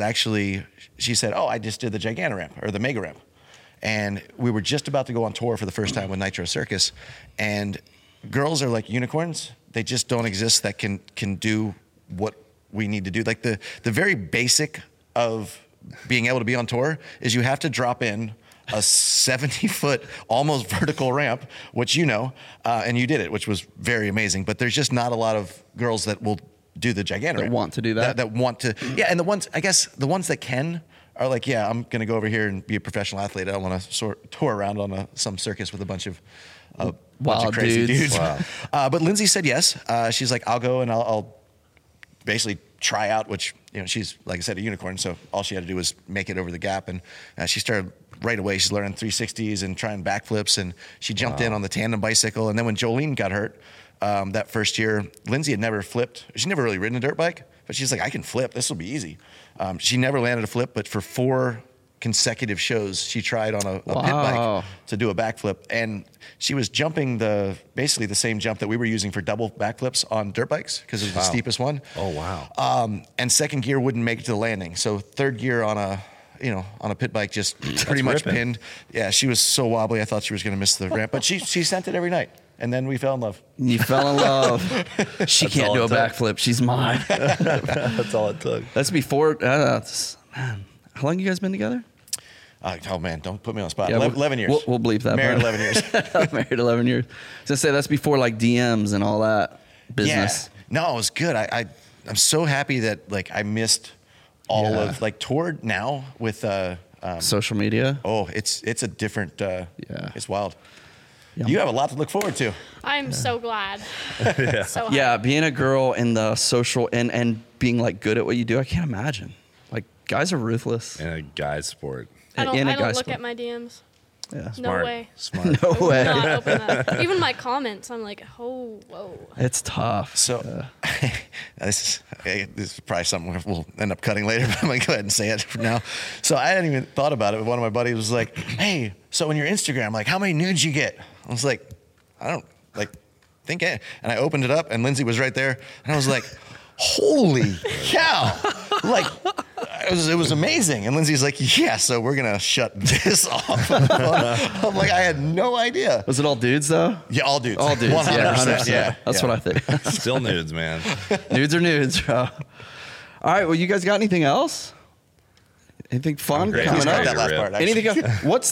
she said, "Oh, I just did the Gigantic Ramp or the Mega Ramp," and we were just about to go on tour for the first time with Nitro Circus, and girls are like unicorns. They just don't exist that can do what we need to do. Like the very basic of being able to be on tour is you have to drop in a 70-foot almost vertical ramp, which and you did it, which was very amazing. But there's just not a lot of girls that will do the Gigantic ramp. Want to do that? That want to, yeah. And the ones that can are like, yeah, I'm going to go over here and be a professional athlete. I don't want to tour around on some circus with a bunch of crazy dudes. Wow. But Lindsay said yes. She's like, I'll go and I'll basically try out, which, she's, like I said, a unicorn. So all she had to do was make it over the gap. And she started right away. She's learning 360s and trying backflips. And she jumped in on the tandem bicycle. And then when Jolene got hurt that first year, Lindsay had never flipped. She'd never really ridden a dirt bike, but she's like, I can flip. This will be easy. She never landed a flip, but for 4 consecutive shows, she tried on a pit bike to do a backflip, and she was jumping basically the same jump that we were using for double backflips on dirt bikes because it was the steepest one. Oh wow! And second gear wouldn't make it to the landing, so third gear on a pit bike just pretty much pinned. Yeah, she was so wobbly. I thought she was going to miss the ramp, but she sent it every night. And then we fell in love. You fell in love. She can't do a backflip. She's mine. That's all it took. That's before. Man, how long you guys been together? Oh man, don't put me on the spot. Yeah, 11 years. We'll bleep that. Married part. 11 years. Married 11 years. So say that's before like DMs and all that business. Yeah. No, it was good. I'm so happy that like I missed all of like tour now with social media. Oh, it's a different. It's wild. Yeah. You have a lot to look forward to. I'm so glad. So Yeah, being a girl in the social and being like good at what you do, I can't imagine. Like guys are ruthless. In a guy's sport. I don't In a look guy's at sport. my DMs. Yeah. Smart. No way. Smart. No I way. would not open that. Even my comments, I'm like, oh, whoa. It's tough. So this is probably something we'll end up cutting later, but I'm gonna go ahead and say it for now. So I hadn't even thought about it, but one of my buddies was like, "Hey, so in your Instagram, like, how many nudes you get?" I was like, "I don't think," and I opened it up, and Lindsay was right there, and I was like, "Holy cow!" Like. It was amazing. And Lindsay's like, yeah, so we're going to shut this off. I'm like, I had no idea. Was it all dudes though? Yeah, all dudes. All dudes. 100%. Yeah, 100%. Yeah. That's what I think. Still nudes, man. Nudes are nudes, bro. All right. Well, you guys got anything else? Anything fun great. coming Please up? cut that last part. Anything else? What's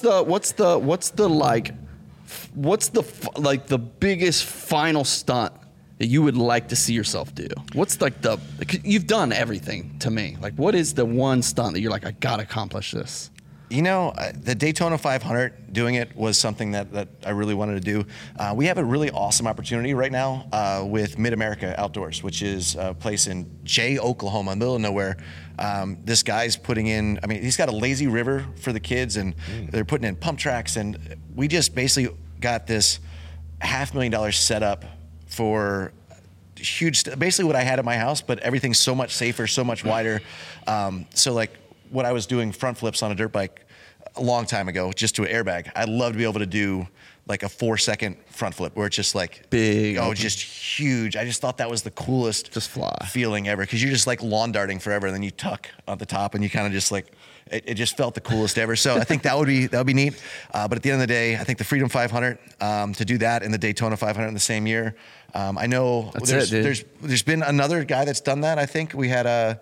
the biggest final stunt that you would like to see yourself do? What's you've done everything to me. Like, what is the one stunt that you're like, I gotta accomplish this? The Daytona 500, doing it was something that I really wanted to do. We have a really awesome opportunity right now with Mid-America Outdoors, which is a place in Jay, Oklahoma, in the middle of nowhere. This guy's putting in, he's got a lazy river for the kids, and they're putting in pump tracks, and we just basically got this $500,000 set up for huge, basically what I had at my house, but everything's so much safer, so much wider. So like what I was doing front flips on a dirt bike a long time ago, just to an airbag, I'd love to be able to do like a 4-second front flip where it's just like big, just huge. I just thought that was the coolest just fly feeling ever. Cause you're just like lawn darting forever. And then you tuck on the top and you kind of just like, it just felt the coolest ever. So I think that would be neat. But at the end of the day, I think the Freedom 500, to do that and the Daytona 500 in the same year. I know there's been another guy that's done that. I think we had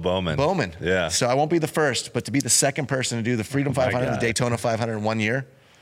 Bowman. Bowman. Yeah. So I won't be the first, but to be the second person to do the Freedom 500 and the Daytona 500 in 1 year,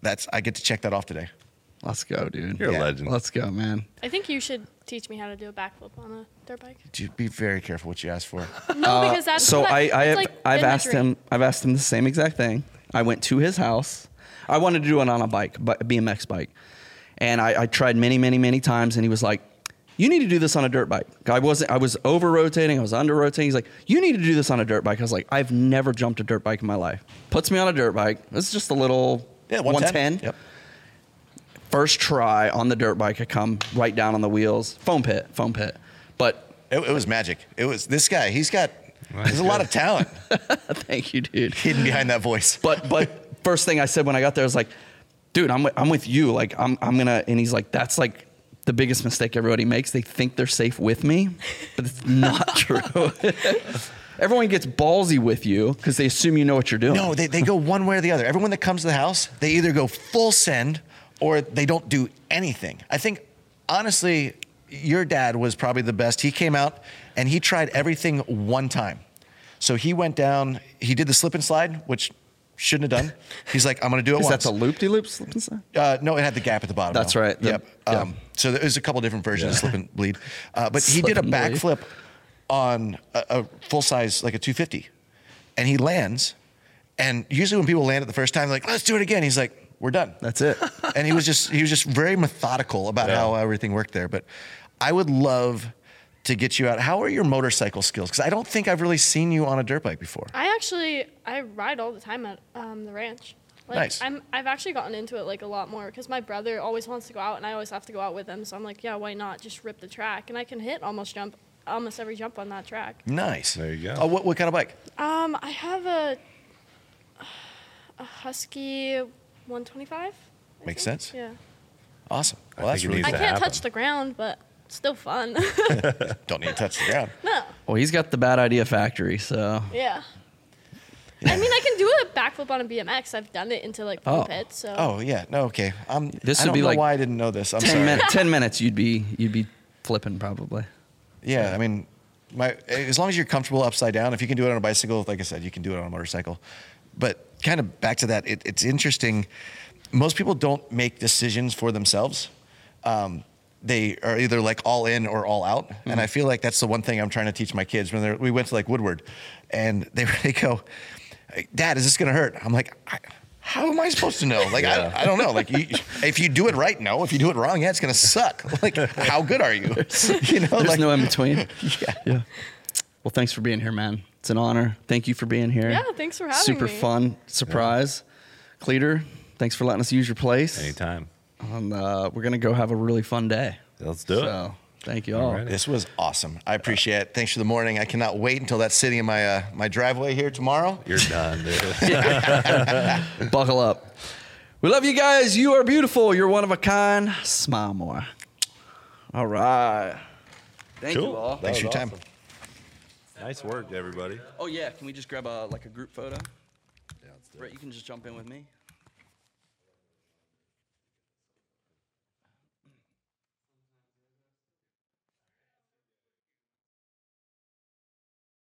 I get to check that off today. Let's go, dude. You're a legend. Let's go, man. I think you should teach me how to do a backflip on a dirt bike. Dude, be very careful what you ask for. No, because that's So what I've been my asked dream. him. I've asked him the same exact thing. I went to his house. I wanted to do it on a bike, a BMX bike, and I tried many times, and he was like, "You need to do this on a dirt bike." I was over rotating. I was under rotating. He's like, "You need to do this on a dirt bike." I was like, "I've never jumped a dirt bike in my life." Puts me on a dirt bike. It's just a little 110. Yep. First try on the dirt bike, I come right down on the wheels. Foam pit. But It was magic. It was this guy. There's a lot of talent thank you, dude. hidden behind that voice. But first thing I said when I got there was like, dude, I'm with you. Like I'm gonna. And he's like, that's like the biggest mistake everybody makes. They think they're safe with me, but it's not true. Everyone gets ballsy with you because they assume you know what you're doing. No, they go one way or the other. Everyone that comes to the house, they either go full send or they don't do anything. I think, honestly, your dad was probably the best. He came out and he tried everything one time. So he went down, he did the slip and slide, which shouldn't have done. He's like, I'm going to do it Is once. that the loop-de-loop slip and slide? No, it had the gap at the bottom. That's though. right. Yep. Yeah. So there's a couple different versions of slip and bleed. But he Slip did a and bleed. backflip on a full size, like a 250. And he lands. And usually when people land it the first time, they're like, let's do it again. He's like, we're done. That's it. And he was just very methodical about how everything worked there. But I would love to get you out. How are your motorcycle skills? Because I don't think I've really seen you on a dirt bike before. I ride all the time at the ranch. Like, Nice. I've actually gotten into it like a lot more because my brother always wants to go out and I always have to go out with him. So I'm like, yeah, why not just rip the track? And I can hit almost every jump on that track. Nice. There you go. Oh, what kind of bike? I have a Husky 125. I Makes think. sense. Yeah. Awesome. Well, I that's think it really needs I to cool. can't happen. touch the ground, but it's still fun. Don't need to touch the ground. No. Well, he's got the bad idea factory, so Yeah. I mean, I can do a backflip on a BMX. I've done it into like foam pits. So. Oh yeah, no, okay. This I would don't be know like why I didn't know this. I'm 10 sorry. minutes. 10 minutes, you'd be flipping probably. Yeah, I mean, as long as you're comfortable upside down, if you can do it on a bicycle, like I said, you can do it on a motorcycle. But kind of back to that, it's interesting. Most people don't make decisions for themselves. They are either like all in or all out. And I feel like that's the one thing I'm trying to teach my kids. When we went to like Woodward, and they go, "Dad, is this going to hurt?" I'm like, how am I supposed to know? Like, I don't know. Like, if you do it right, no. If you do it wrong, yeah, it's going to suck. Like, how good are you? You know, There's like, no in between. yeah. Well, thanks for being here, man. It's an honor. Thank you for being here. Yeah, thanks for having Super me. fun surprise. Cleater, thanks for letting us use your place. Anytime. We're going to go have a really fun day. Let's do it. So, thank you all. Alrighty. This was awesome. I appreciate it. Thanks for the morning. I cannot wait until that's sitting in my my driveway here tomorrow. You're done, dude. Buckle up. We love you guys. You are beautiful. You're one of a kind. Smile more. All right. Thank you all. Thanks for your time. Nice work, everybody. Oh, yeah. Can we just grab a group photo? Yeah, let's do it. Brett, you can just jump in with me.